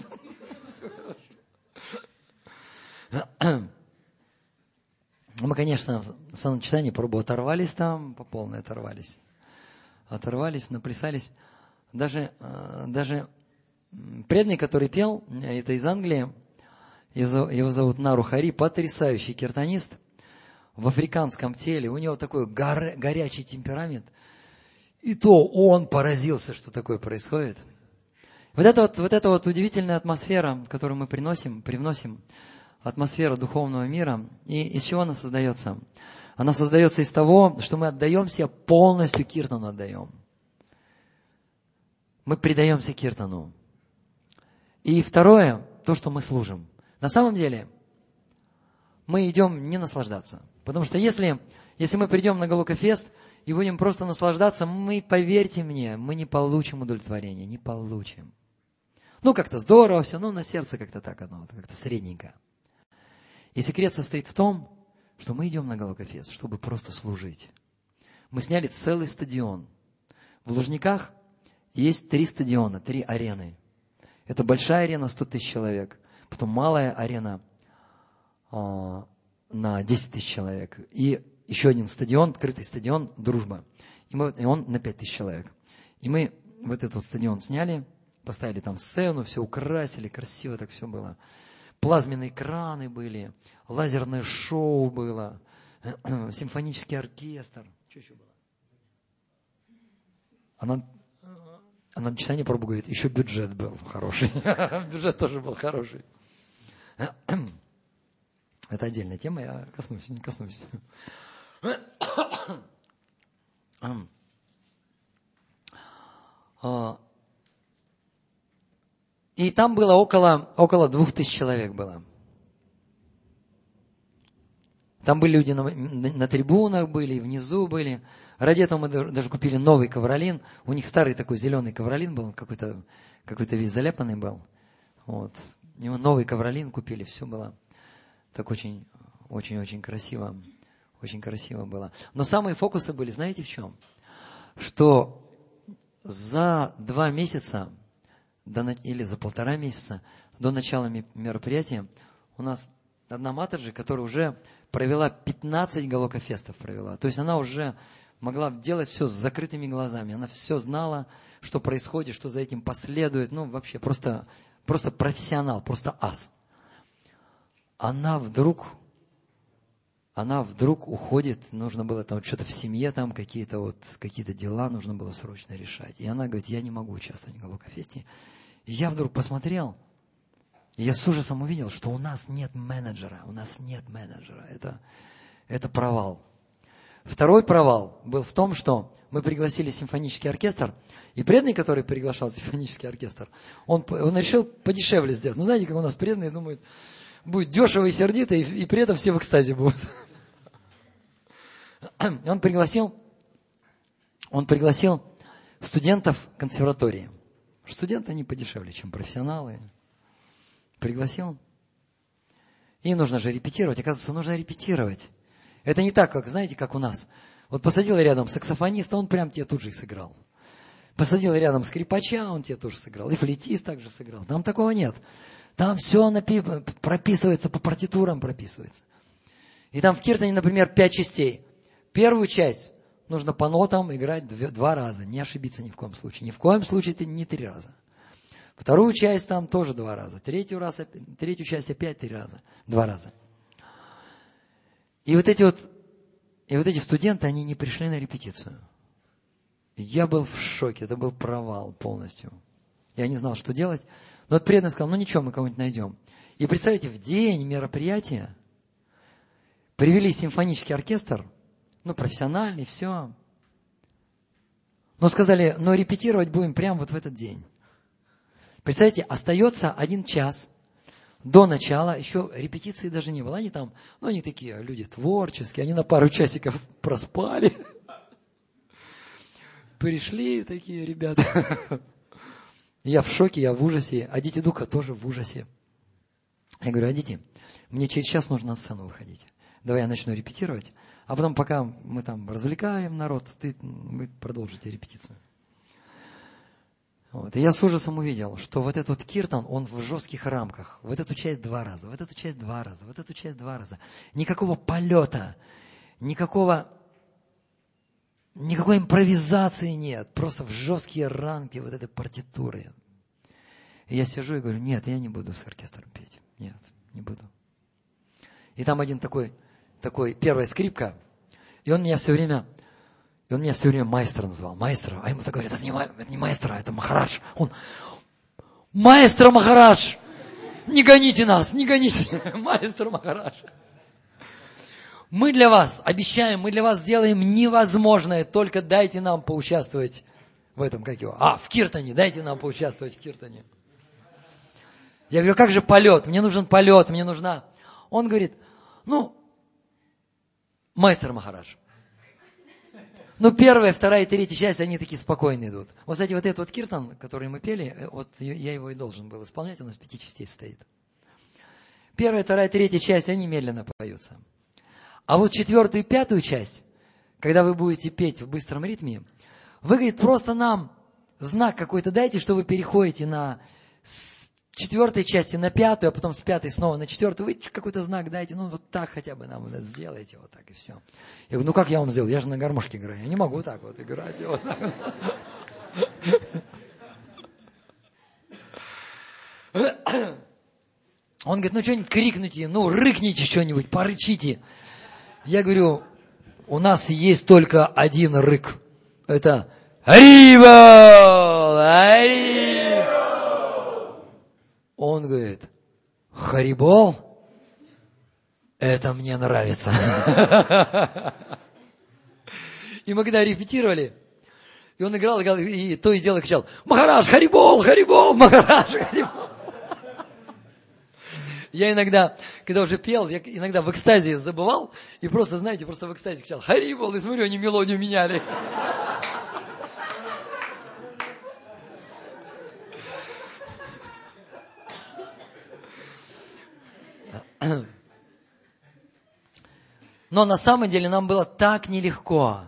Мы, конечно, в самом читании пробу оторвались там, по полной оторвались. Оторвались, наплясались. Даже, даже преданный, который пел, это из Англии, его зовут Нару Хари, потрясающий киртанист в африканском теле. У него такой гор, горячий темперамент. И то он поразился, что такое происходит. Вот это вот, вот эта вот удивительная атмосфера, которую мы приносим, привносим, атмосфера духовного мира. И из чего она создается? Она создается из того, что мы отдаем себя полностью киртану отдаем. Мы предаемся киртану. И второе, то, что мы служим. На самом деле, мы идем не наслаждаться. Потому что если, если мы придем на Галокафест и будем просто наслаждаться, мы, поверьте мне, мы не получим удовлетворения, не получим. Ну, как-то здорово все, но на сердце как-то так оно, как-то средненько. И секрет состоит в том, что мы идем на Галокафест, чтобы просто служить. Мы сняли целый стадион. В Лужниках есть три стадиона, три арены. Это большая арена, сто тысяч человек. Потом малая арена э, на десять тысяч человек. И еще один стадион, открытый стадион, Дружба. И, мы, и он на пять тысяч человек. И мы вот этот вот стадион сняли, поставили там сцену, все украсили, красиво так все было. Плазменные краны были, лазерное шоу было, симфонический оркестр. Что еще было? Она, она читание пробу говорит, еще бюджет был хороший. Бюджет тоже был хороший. Это отдельная тема, я коснусь, не коснусь. И там было около, около двух тысяч человек было. Там были люди на, на, на трибунах, были, внизу были. Ради этого мы даже купили новый ковролин. У них старый такой зеленый ковролин был, какой-то, какой-то весь заляпанный был. Вот. И мы новый ковролин купили, все было так очень, очень, очень красиво. Очень красиво было. Но самые фокусы были, знаете, в чем? Что за два месяца, до, или за полтора месяца до начала мероприятия у нас одна матаджи, которая уже провела пятнадцать Галокафестов провела. То есть она уже могла делать все с закрытыми глазами. Она все знала, что происходит, что за этим последует. Ну, вообще, просто, просто профессионал, просто ас. Она вдруг... Она вдруг уходит, нужно было там что-то в семье, там какие-то вот какие-то дела нужно было срочно решать. И она говорит, я не могу участвовать в Галокафесте. И я вдруг посмотрел, и я с ужасом увидел, что у нас нет менеджера, у нас нет менеджера. Это, это провал. Второй провал был в том, что мы пригласили симфонический оркестр, и преданный, который приглашал симфонический оркестр, он, он решил подешевле сделать. Ну, знаете, как у нас преданные думают, будет дешево и сердито, и, и при этом все в экстазе будут. Он пригласил, он пригласил студентов консерватории. Студенты, они подешевле, чем профессионалы. Пригласил. И нужно же репетировать. Оказывается, нужно репетировать. Это не так, как, знаете, как у нас. Вот посадил рядом саксофониста, он прям тебе тут же и сыграл. Посадил рядом скрипача, он тебе тоже сыграл. И флейтист также сыграл. Там такого нет. Там все напи- прописывается, по партитурам прописывается. И там в киртане, например, пять частей. Первую часть нужно по нотам играть дв- два раза. Не ошибиться ни в коем случае. Ни в коем случае не три раза. Вторую часть там тоже два раза. Третью, раз, третью часть опять три раза. Два раза. И вот эти вот, и вот эти студенты, они не пришли на репетицию. Я был в шоке. Это был провал полностью. Я не знал, что делать. Но вот преданный сказал, ну ничего, мы кого-нибудь найдем. И представьте, в день мероприятия привели симфонический оркестр, ну, профессиональный, все. Но сказали, но репетировать будем прямо вот в этот день. Представьте, остается один час до начала, еще репетиции даже не было. Они там, ну, они такие люди творческие, они на пару часиков проспали. Пришли такие ребята. Я в шоке, я в ужасе. А Адити Духа тоже в ужасе. Я говорю, Адити, мне через час нужно на сцену выходить. Давай я начну репетировать. А потом, пока мы там развлекаем народ, ты, вы продолжите репетицию. Вот. И я с ужасом увидел, что вот этот вот киртан, он в жестких рамках. Вот эту часть два раза, вот эту часть два раза, вот эту часть два раза. Никакого полета, никакого... Никакой импровизации нет, просто в жесткие рамки вот этой партитуры. И я сижу и говорю, нет, я не буду с оркестром петь, нет, не буду. И там один такой, такой, первая скрипка, и он меня все время, и он меня все время маэстро называл, маэстро, а ему так говорят, это не, это не маэстро, это Махарадж. Он, маэстро Махарадж, не гоните нас, не гоните, маэстро Махарадж. Мы для вас обещаем, мы для вас сделаем невозможное, только дайте нам поучаствовать в этом, как его, а, в киртане, дайте нам поучаствовать в киртане. Я говорю, как же полет, мне нужен полет, мне нужна... Он говорит, ну, маэстро Махарадж. Ну, первая, вторая и третья часть, они такие спокойные идут. Вот, кстати, вот этот вот киртан, который мы пели, вот я его и должен был исполнять, он из пяти частей состоит. Первая, вторая, третья часть, они медленно поются. А вот четвертую и пятую часть, когда вы будете петь в быстром ритме, вы, говорит, просто нам знак какой-то дайте, что вы переходите на с четвертой части на пятую, а потом с пятой снова на четвертую. Вы какой-то знак дайте, ну вот так хотя бы нам это сделайте, вот так и все. Я говорю, ну как я вам сделал? Я же на гармошке играю, я не могу так вот играть. Вот так. Он говорит, ну что-нибудь крикните, ну рыкните что-нибудь, порычите. Я говорю, у нас есть только один рык. Это Харибол! Харибол! Он говорит, Харибол? Это мне нравится. И мы когда репетировали, и он играл, играл, и то и дело кричал, Махарадж, Харибол, Харибол, Махарадж, Харибол. Я иногда, когда уже пел, я иногда в экстазе забывал, и просто, знаете, просто в экстазе кричал, Харибол, и смотрю, они мелодию меняли. Но на самом деле нам было так нелегко.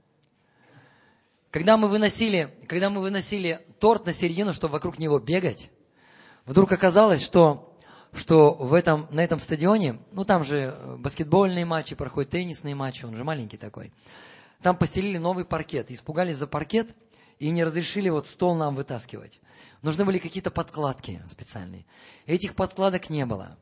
Когда мы выносили, когда мы выносили торт на середину, чтобы вокруг него бегать, вдруг оказалось, что, что в этом, на этом стадионе, ну там же баскетбольные матчи проходят, теннисные матчи, он же маленький такой. Там постелили новый паркет, испугались за паркет и не разрешили вот стол нам вытаскивать. Нужны были какие-то подкладки специальные. Этих подкладок не было.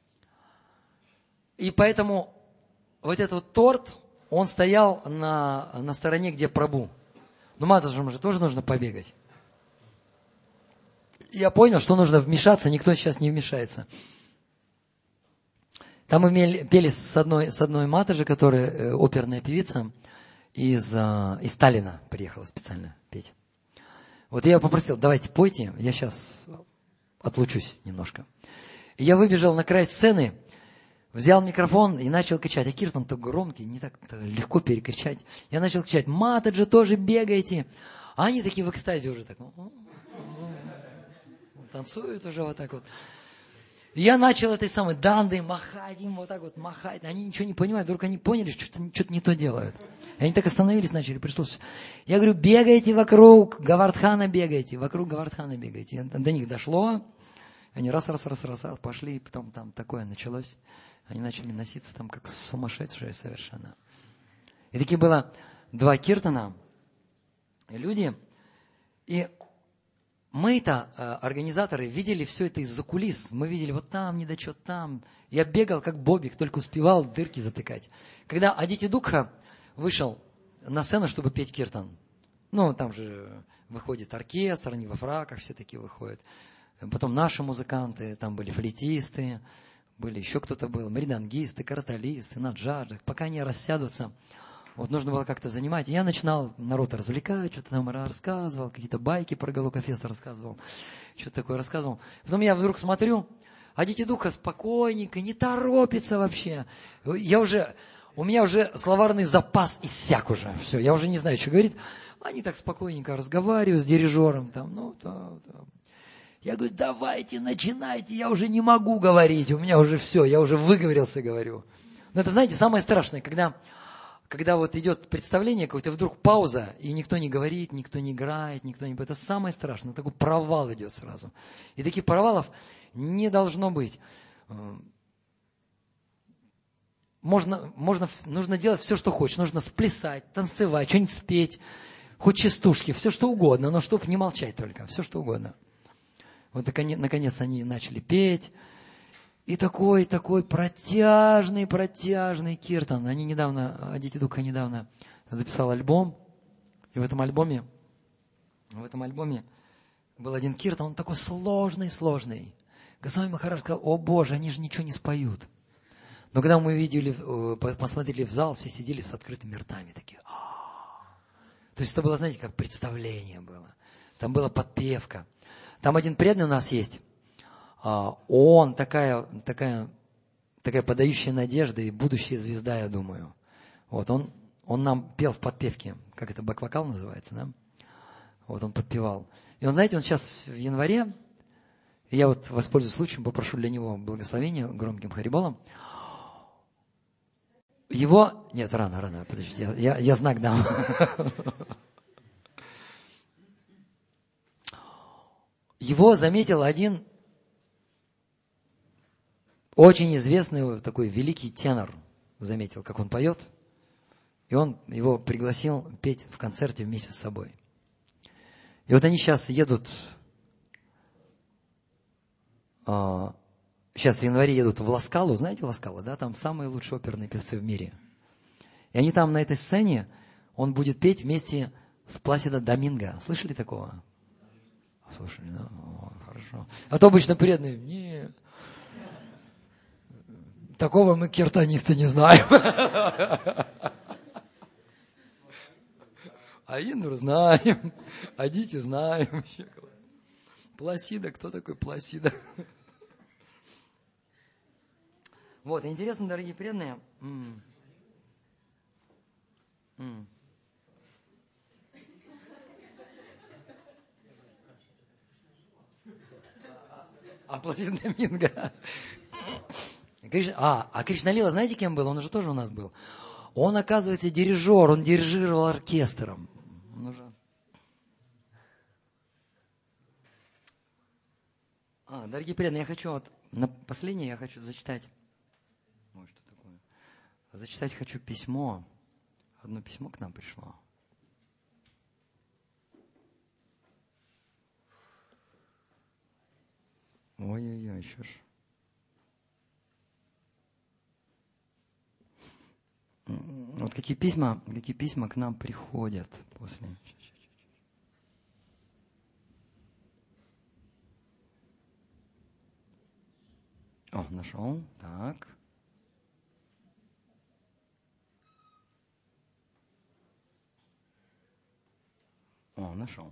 И поэтому вот этот вот торт, он стоял на, на стороне, где Прабу. Ну, матаджам же тоже нужно побегать. И я понял, что нужно вмешаться, никто сейчас не вмешается. Там мы мели, пели с одной, с одной матаджи, которая э, оперная певица, из, э, из Сталина приехала специально петь. Вот я попросил, давайте пойте, я сейчас отлучусь немножко. И я выбежал на край сцены, взял микрофон и начал кричать. А киртан-то громкий, не так легко перекричать. Я начал кричать, матаджи тоже бегайте. А они такие в экстазе уже так, танцуют уже вот так вот. И я начал этой самой дандой махать им, вот так вот махать. Они ничего не понимают, вдруг они поняли, что что-то, что-то не то делают. И они так остановились, начали прислушиваться. Я говорю, бегайте вокруг Говардхана, бегайте, вокруг Говардхана бегайте. До них дошло. Они раз, раз, раз, раз, раз пошли, и потом там такое началось. Они начали носиться там как сумасшедшие совершенно. И такие было два киртана, люди. И мы-то, организаторы, видели все это из-за кулис. Мы видели вот там недочет, там. Я бегал как бобик, только успевал дырки затыкать. Когда Адити Дукха вышел на сцену, чтобы петь киртан, ну, там же выходит оркестр, они во фраках все такие выходят. Потом наши музыканты, там были флейтисты, были еще кто-то был, мридангисты, караталисты, наджаджи. Пока они рассядутся, вот нужно было как-то занимать. И я начинал народ развлекать, что-то там рассказывал, какие-то байки про Галокафест рассказывал, что-то такое рассказывал. Потом я вдруг смотрю, Адити Дукха спокойненько, не торопится вообще. Я уже, у меня уже словарный запас иссяк уже. Все, я уже не знаю, что говорит. Они так спокойненько разговаривают с дирижером. Там, ну, там, там. Я говорю, давайте, начинайте, я уже не могу говорить, у меня уже все, я уже выговорился, говорю. Но это, знаете, самое страшное, когда, когда вот идет представление какое-то, вдруг пауза, и никто не говорит, никто не играет, никто не... Это самое страшное, такой провал идет сразу. И таких провалов не должно быть. Можно, можно, нужно делать все, что хочешь, нужно сплясать, танцевать, что-нибудь спеть, хоть частушки, все что угодно, но чтобы не молчать только, все что угодно. Вот наконец они начали петь. И такой, такой протяжный, протяжный киртан. Они недавно, Адити Дукха недавно записал альбом. И в этом альбоме, в этом альбоме был один киртан, он такой сложный, сложный. Госвами Махарадж сказал, о Боже, они же ничего не споют. Но когда мы видели, посмотрели в зал, все сидели с открытыми ртами такие. То есть это было, знаете, как представление было. Там была подпевка. Там один преданный у нас есть. Он такая, такая, такая подающая надежды и будущая звезда, я думаю. Вот он, он нам пел в подпевке. Как это, бэк-вокал называется, да? Вот он подпевал. И он, знаете, он сейчас в январе, я вот воспользуюсь случаем, попрошу для него благословения громким хариболом. Его... Нет, рано, рано, подождите, я, я, я знак дам. Его заметил один очень известный такой великий тенор. Заметил, как он поет. И он его пригласил петь в концерте вместе с собой. И вот они сейчас едут... Сейчас в январе едут в Ласкалу. Знаете Ласкалу, да? Там самые лучшие оперные певцы в мире. И они там на этой сцене, он будет петь вместе с Пласидо Доминго. Слышали такого? Слушали, да? О, хорошо. А то обычно преданные, не, такого мы киртонисты не знаем. А Индру знаем, а Дити знаем. Пласидо, кто такой Пласидо? Вот, интересно, дорогие преданные. М-м. М-м. А Пласидо Доминго. А, а Кришналила, знаете, кем был? Он же тоже у нас был. Он, оказывается, дирижер, он дирижировал оркестром. Он уже... а, дорогие преданные, я хочу вот на последнее я хочу зачитать. Ой, что такое? Зачитать хочу письмо. Одно письмо к нам пришло. Ой-ой-ой, еще ж. Вот какие письма, какие письма к нам приходят после. О, нашел. Так. О, нашел.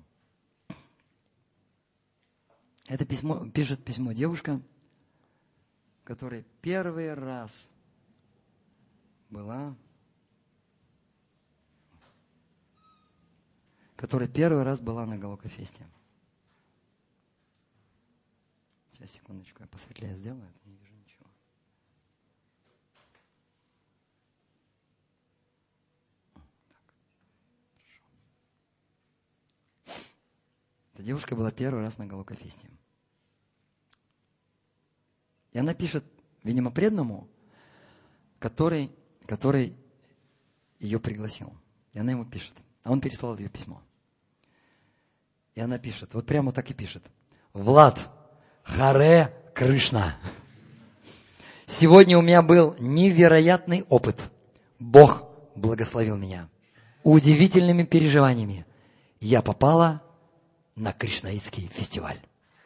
Это письмо, пишет письмо девушка, которая первый раз была, которая первый раз была на Галокофесте. Сейчас, секундочку, я посветлее сделаю, не вижу ничего. Так, хорошо. Эта девушка была первый раз на Галокофесте. И она пишет, видимо, преданному, который, который ее пригласил. И она ему пишет. А он переслал ее письмо. И она пишет, вот прямо так и пишет. Влад, Харе Кришна. Сегодня у меня был невероятный опыт. Бог благословил меня. Удивительными переживаниями я попала на Кришнаитский фестиваль.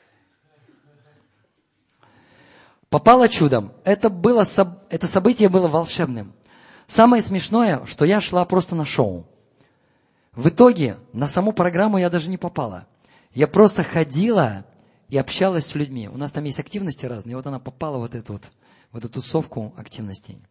Попала чудом. Это, было, это событие было волшебным. Самое смешное, что я шла просто на шоу. В итоге на саму программу я даже не попала. Я просто ходила и общалась с людьми. У нас там есть активности разные. И вот она попала в, вот эту, вот, в эту тусовку активностей.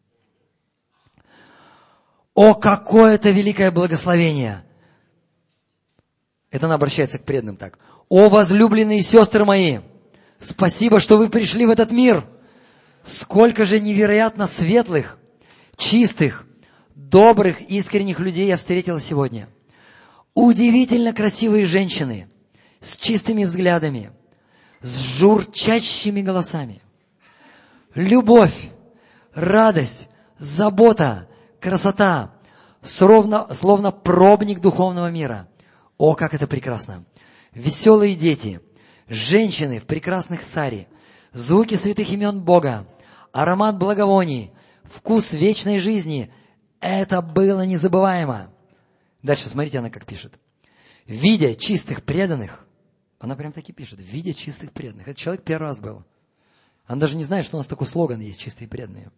О, какое это великое благословение! Это она обращается к преданным так. О, возлюбленные сестры мои! Спасибо, что вы пришли в этот мир. Сколько же невероятно светлых, чистых, добрых, искренних людей я встретила сегодня. Удивительно красивые женщины с чистыми взглядами, с журчащими голосами. Любовь, радость, забота, красота, словно, словно пробник духовного мира. О, как это прекрасно! Веселые дети, женщины в прекрасных сари, звуки святых имен Бога, аромат благовоний, вкус вечной жизни. Это было незабываемо. Дальше смотрите, она как пишет. Видя чистых преданных, она прям таки пишет, видя чистых преданных. Этот человек первый раз был. Она даже не знает, что у нас такой слоган есть, чистые преданные.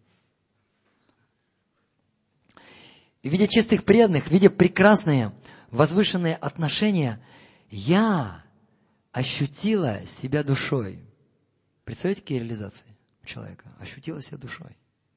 И видя чистых преданных, видя прекрасные, возвышенные отношения, я ощутила себя душой. Представляете, какие реализации у человека? Ощутила себя душой.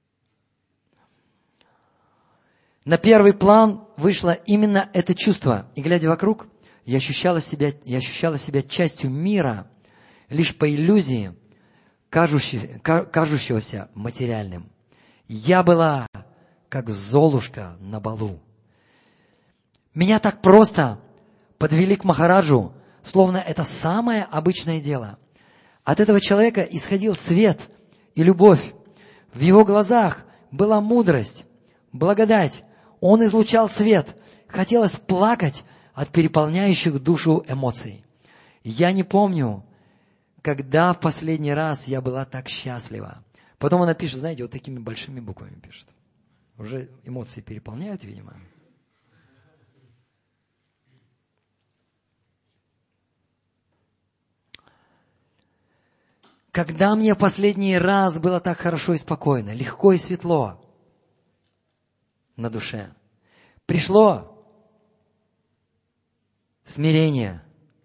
На первый план вышло именно это чувство. И глядя вокруг, я ощущала себя, я ощущала себя частью мира лишь по иллюзии, кажущегося материальным. Я была как Золушка на балу. Меня так просто подвели к Махараджу, словно это самое обычное дело. От этого человека исходил свет и любовь. В его глазах была мудрость, благодать. Он излучал свет. Хотелось плакать от переполняющих душу эмоций. Я не помню, когда в последний раз я была так счастлива. Потом она пишет, знаете, вот такими большими буквами пишет. Уже эмоции переполняют, видимо. Когда мне в последний раз было так хорошо и спокойно, легко и светло на душе, пришло смирение.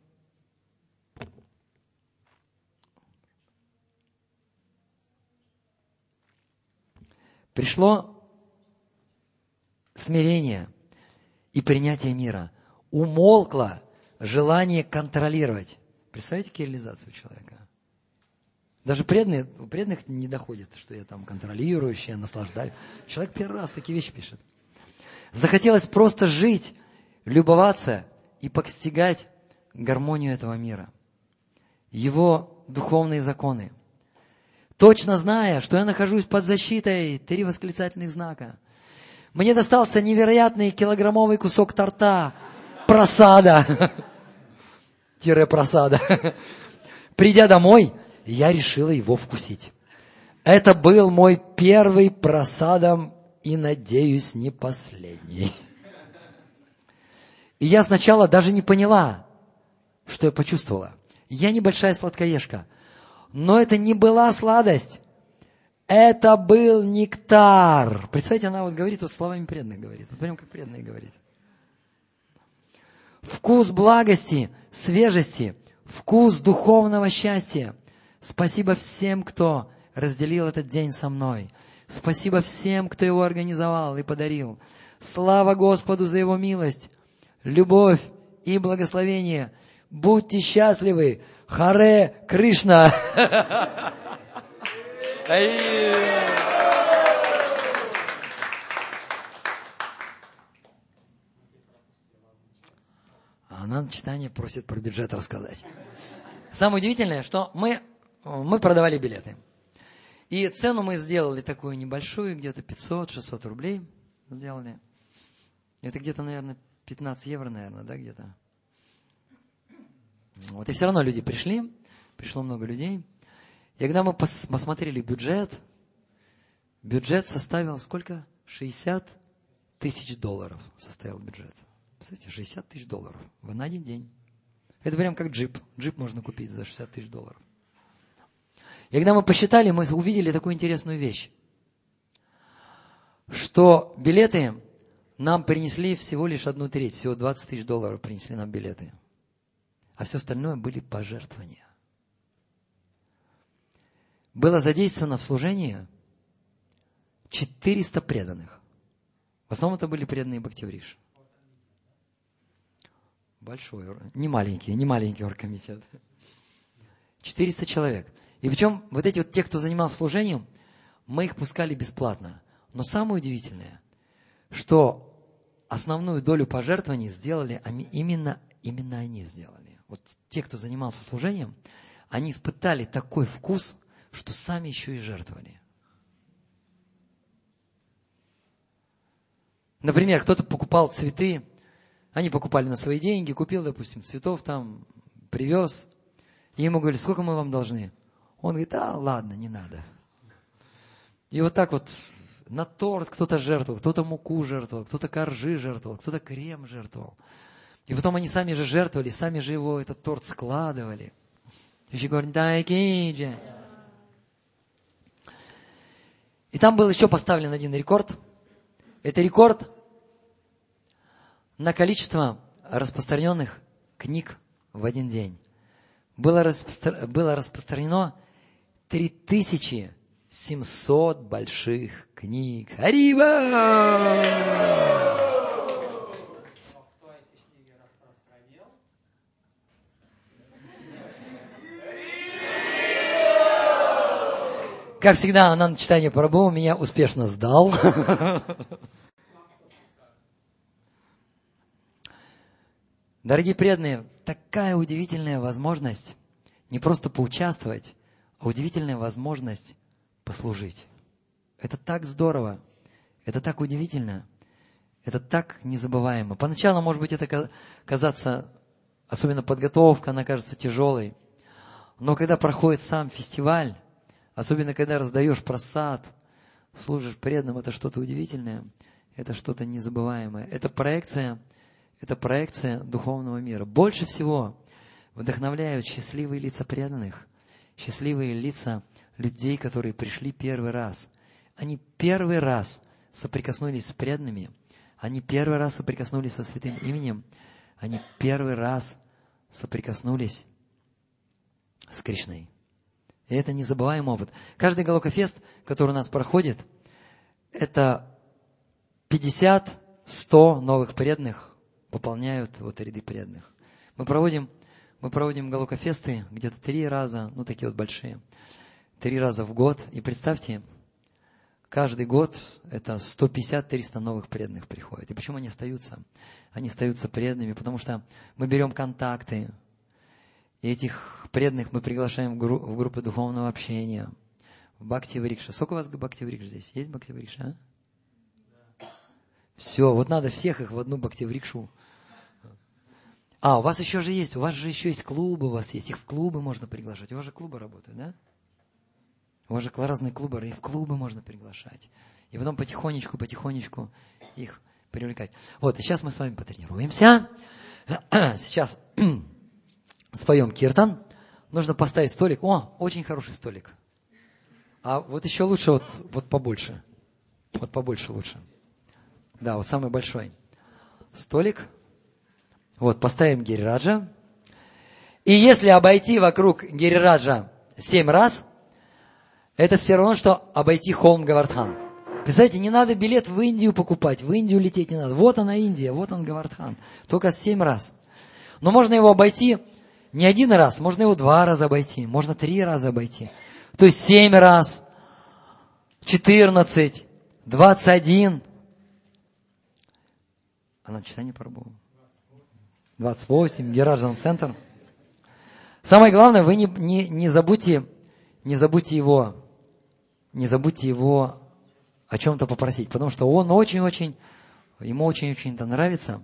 Пришло смирение и принятие мира. Умолкло желание контролировать. Представляете кириллизацию человека? Даже преданные, у преданных не доходит, что я там контролирующий, я наслаждаюсь. Человек первый раз такие вещи пишет. Захотелось просто жить, любоваться и постигать гармонию этого мира. Его духовные законы. Точно зная, что я нахожусь под защитой, три восклицательных знака. Мне достался невероятный килограммовый кусок торта, просада. Тире просада. Придя домой, я решила его вкусить. Это был мой первый просадом и, надеюсь, не последний. И я сначала даже не поняла, что я почувствовала. Я небольшая сладкоежка. Но это не была сладость. Это был нектар. Представьте, она вот говорит, вот словами преданных говорит. Вот прям как преданные говорит. Вкус благости, свежести, вкус духовного счастья. Спасибо всем, кто разделил этот день со мной. Спасибо всем, кто его организовал и подарил. Слава Господу за Его милость, любовь и благословение. Будьте счастливы. Харе Кришна. Она на читание просит про бюджет рассказать. Самое удивительное, что мы, мы продавали билеты. И цену мы сделали такую небольшую, где-то пятьсот-шестьсот рублей сделали. Это где-то, наверное, пятнадцать евро, наверное, да, где-то. Вот, и все равно люди пришли, пришло много людей. И когда мы пос- посмотрели бюджет, бюджет составил сколько? шестьдесят тысяч долларов составил бюджет. Представляете, шестьдесят тысяч долларов на один день. Это прям как джип. Джип можно купить за шестьдесят тысяч долларов. И когда мы посчитали, мы увидели такую интересную вещь, что билеты нам принесли всего лишь одну треть, всего двадцать тысяч долларов принесли нам билеты. А все остальное были пожертвования. Было задействовано в служении четыреста преданных. В основном это были преданные Бхактивриш. Большой, не маленький, не маленький оргкомитет. четыреста человек. И причем вот эти вот те, кто занимался служением, мы их пускали бесплатно. Но самое удивительное, что основную долю пожертвований сделали именно, именно они сделали. Вот те, кто занимался служением, они испытали такой вкус, что сами еще и жертвовали. Например, кто-то покупал цветы, они покупали на свои деньги, купил, допустим, цветов там, привез. И ему говорили, сколько мы вам должны? Он говорит, а ладно, не надо. И вот так вот на торт кто-то жертвовал, кто-то муку жертвовал, кто-то коржи жертвовал, кто-то крем жертвовал. И потом они сами же жертвовали, сами же его, этот торт складывали. Еще говорят, дай киньте. И там был еще поставлен один рекорд. Это рекорд на количество распространенных книг в один день. Было, распостро... было распространено три тысячи семьсот больших книг. Харива! Как всегда, Ананд Чайтанья Прабху меня успешно сдал. Дорогие преданные, такая удивительная возможность не просто поучаствовать, а удивительная возможность послужить. Это так здорово, это так удивительно, это так незабываемо. Поначалу, может быть, это казаться, особенно подготовка, она кажется тяжелой. Но когда проходит сам фестиваль, особенно когда раздаешь просад, служишь преданным, это что-то удивительное, это что-то незабываемое. Это проекция, это проекция духовного мира. Больше всего вдохновляют счастливые лица преданных, счастливые лица людей, которые пришли первый раз. Они первый раз соприкоснулись с преданными, они первый раз соприкоснулись со святым именем, они первый раз соприкоснулись с Кришной. И это незабываемый опыт. Каждый Галокафест, который у нас проходит, это пятьдесят-сто новых преданных пополняют вот ряды преданных. Мы проводим, мы проводим Галокафесты где-то три раза, ну такие вот большие, три раза в год. И представьте, каждый год это сто пятьдесят - триста новых преданных приходит. И почему они остаются? Они остаются преданными, потому что мы берем контакты, и этих преданных мы приглашаем в, гру- в группы духовного общения, в Бхакти-врикша. Сколько у вас Бхакти-врикш здесь? Есть Бхакти-врикша? А? Да. Все, вот надо всех их в одну Бхакти-врикшу. А, у вас еще же есть, у вас же еще есть клубы, у вас есть, их в клубы можно приглашать. У вас же клубы работают, да? У вас же разные клубы, и в клубы можно приглашать. И потом потихонечку, потихонечку их привлекать. Вот, и сейчас мы с вами потренируемся. Сейчас споем киртан. Нужно поставить столик. О, очень хороший столик. А вот еще лучше, вот, вот побольше. Вот побольше лучше. Да, вот самый большой столик. Вот, поставим Гирираджа. И если обойти вокруг Гирираджа семь раз, это все равно, что обойти холм Говардхан. Представляете, не надо билет в Индию покупать, в Индию лететь не надо. Вот она Индия, вот он Говардхан. Только семь раз. Но можно его обойти не один раз, можно его два раза обойти, можно три раза обойти. То есть семь раз, четырнадцать, двадцать один. А на читание Прабху. двадцать восемь, Гираджан центр. Самое главное, вы не, не, не забудьте, не забудьте его, не забудьте его о чем-то попросить, потому что он очень-очень, ему очень-очень это нравится.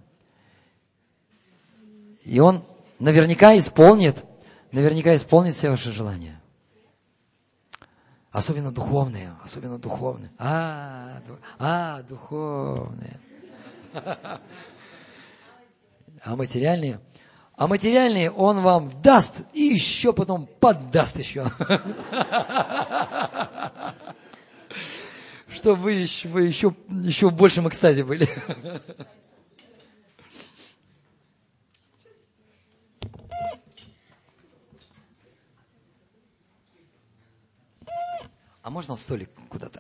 И он наверняка исполнит, наверняка исполнит все ваши желания. Особенно духовные, особенно духовные. А, а духовные. А материальные? А материальные он вам даст и еще потом поддаст еще. Чтобы вы еще, вы еще, еще в большем экстазе были. А можно в столик куда-то?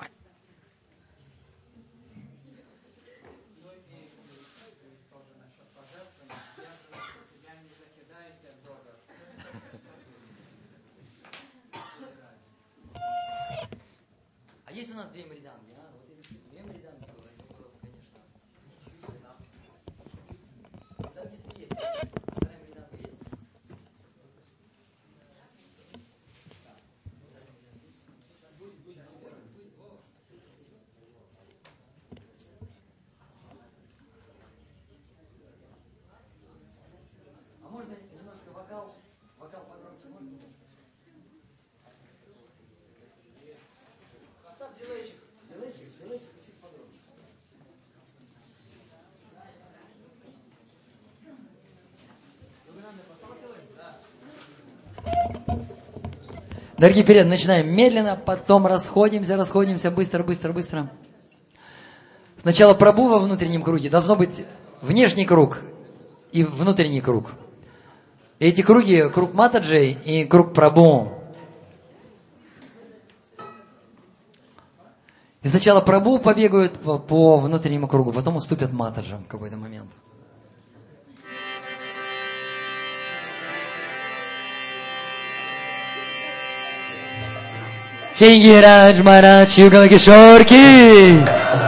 А есть у нас две мриданги, а? Вот если две мриданги было, это было бы, конечно. Да, если есть. Вторая мриданга есть? А можно немножко вокал, вокал погромче, можно? Поставь дилейчик, дилейчик, дилейчик чуть погромче. Дорогие преданные, начинаем медленно, потом расходимся, расходимся, быстро, быстро, быстро. Сначала Прабху во внутреннем круге. Должно быть внешний круг и внутренний круг. И эти круги, круг Матаджи и круг Прабху. И сначала Прабху побегают по, по внутреннему кругу, потом уступят Матаджи в какой-то момент. Shri Giriraj Maharaj Yugala Kishore ki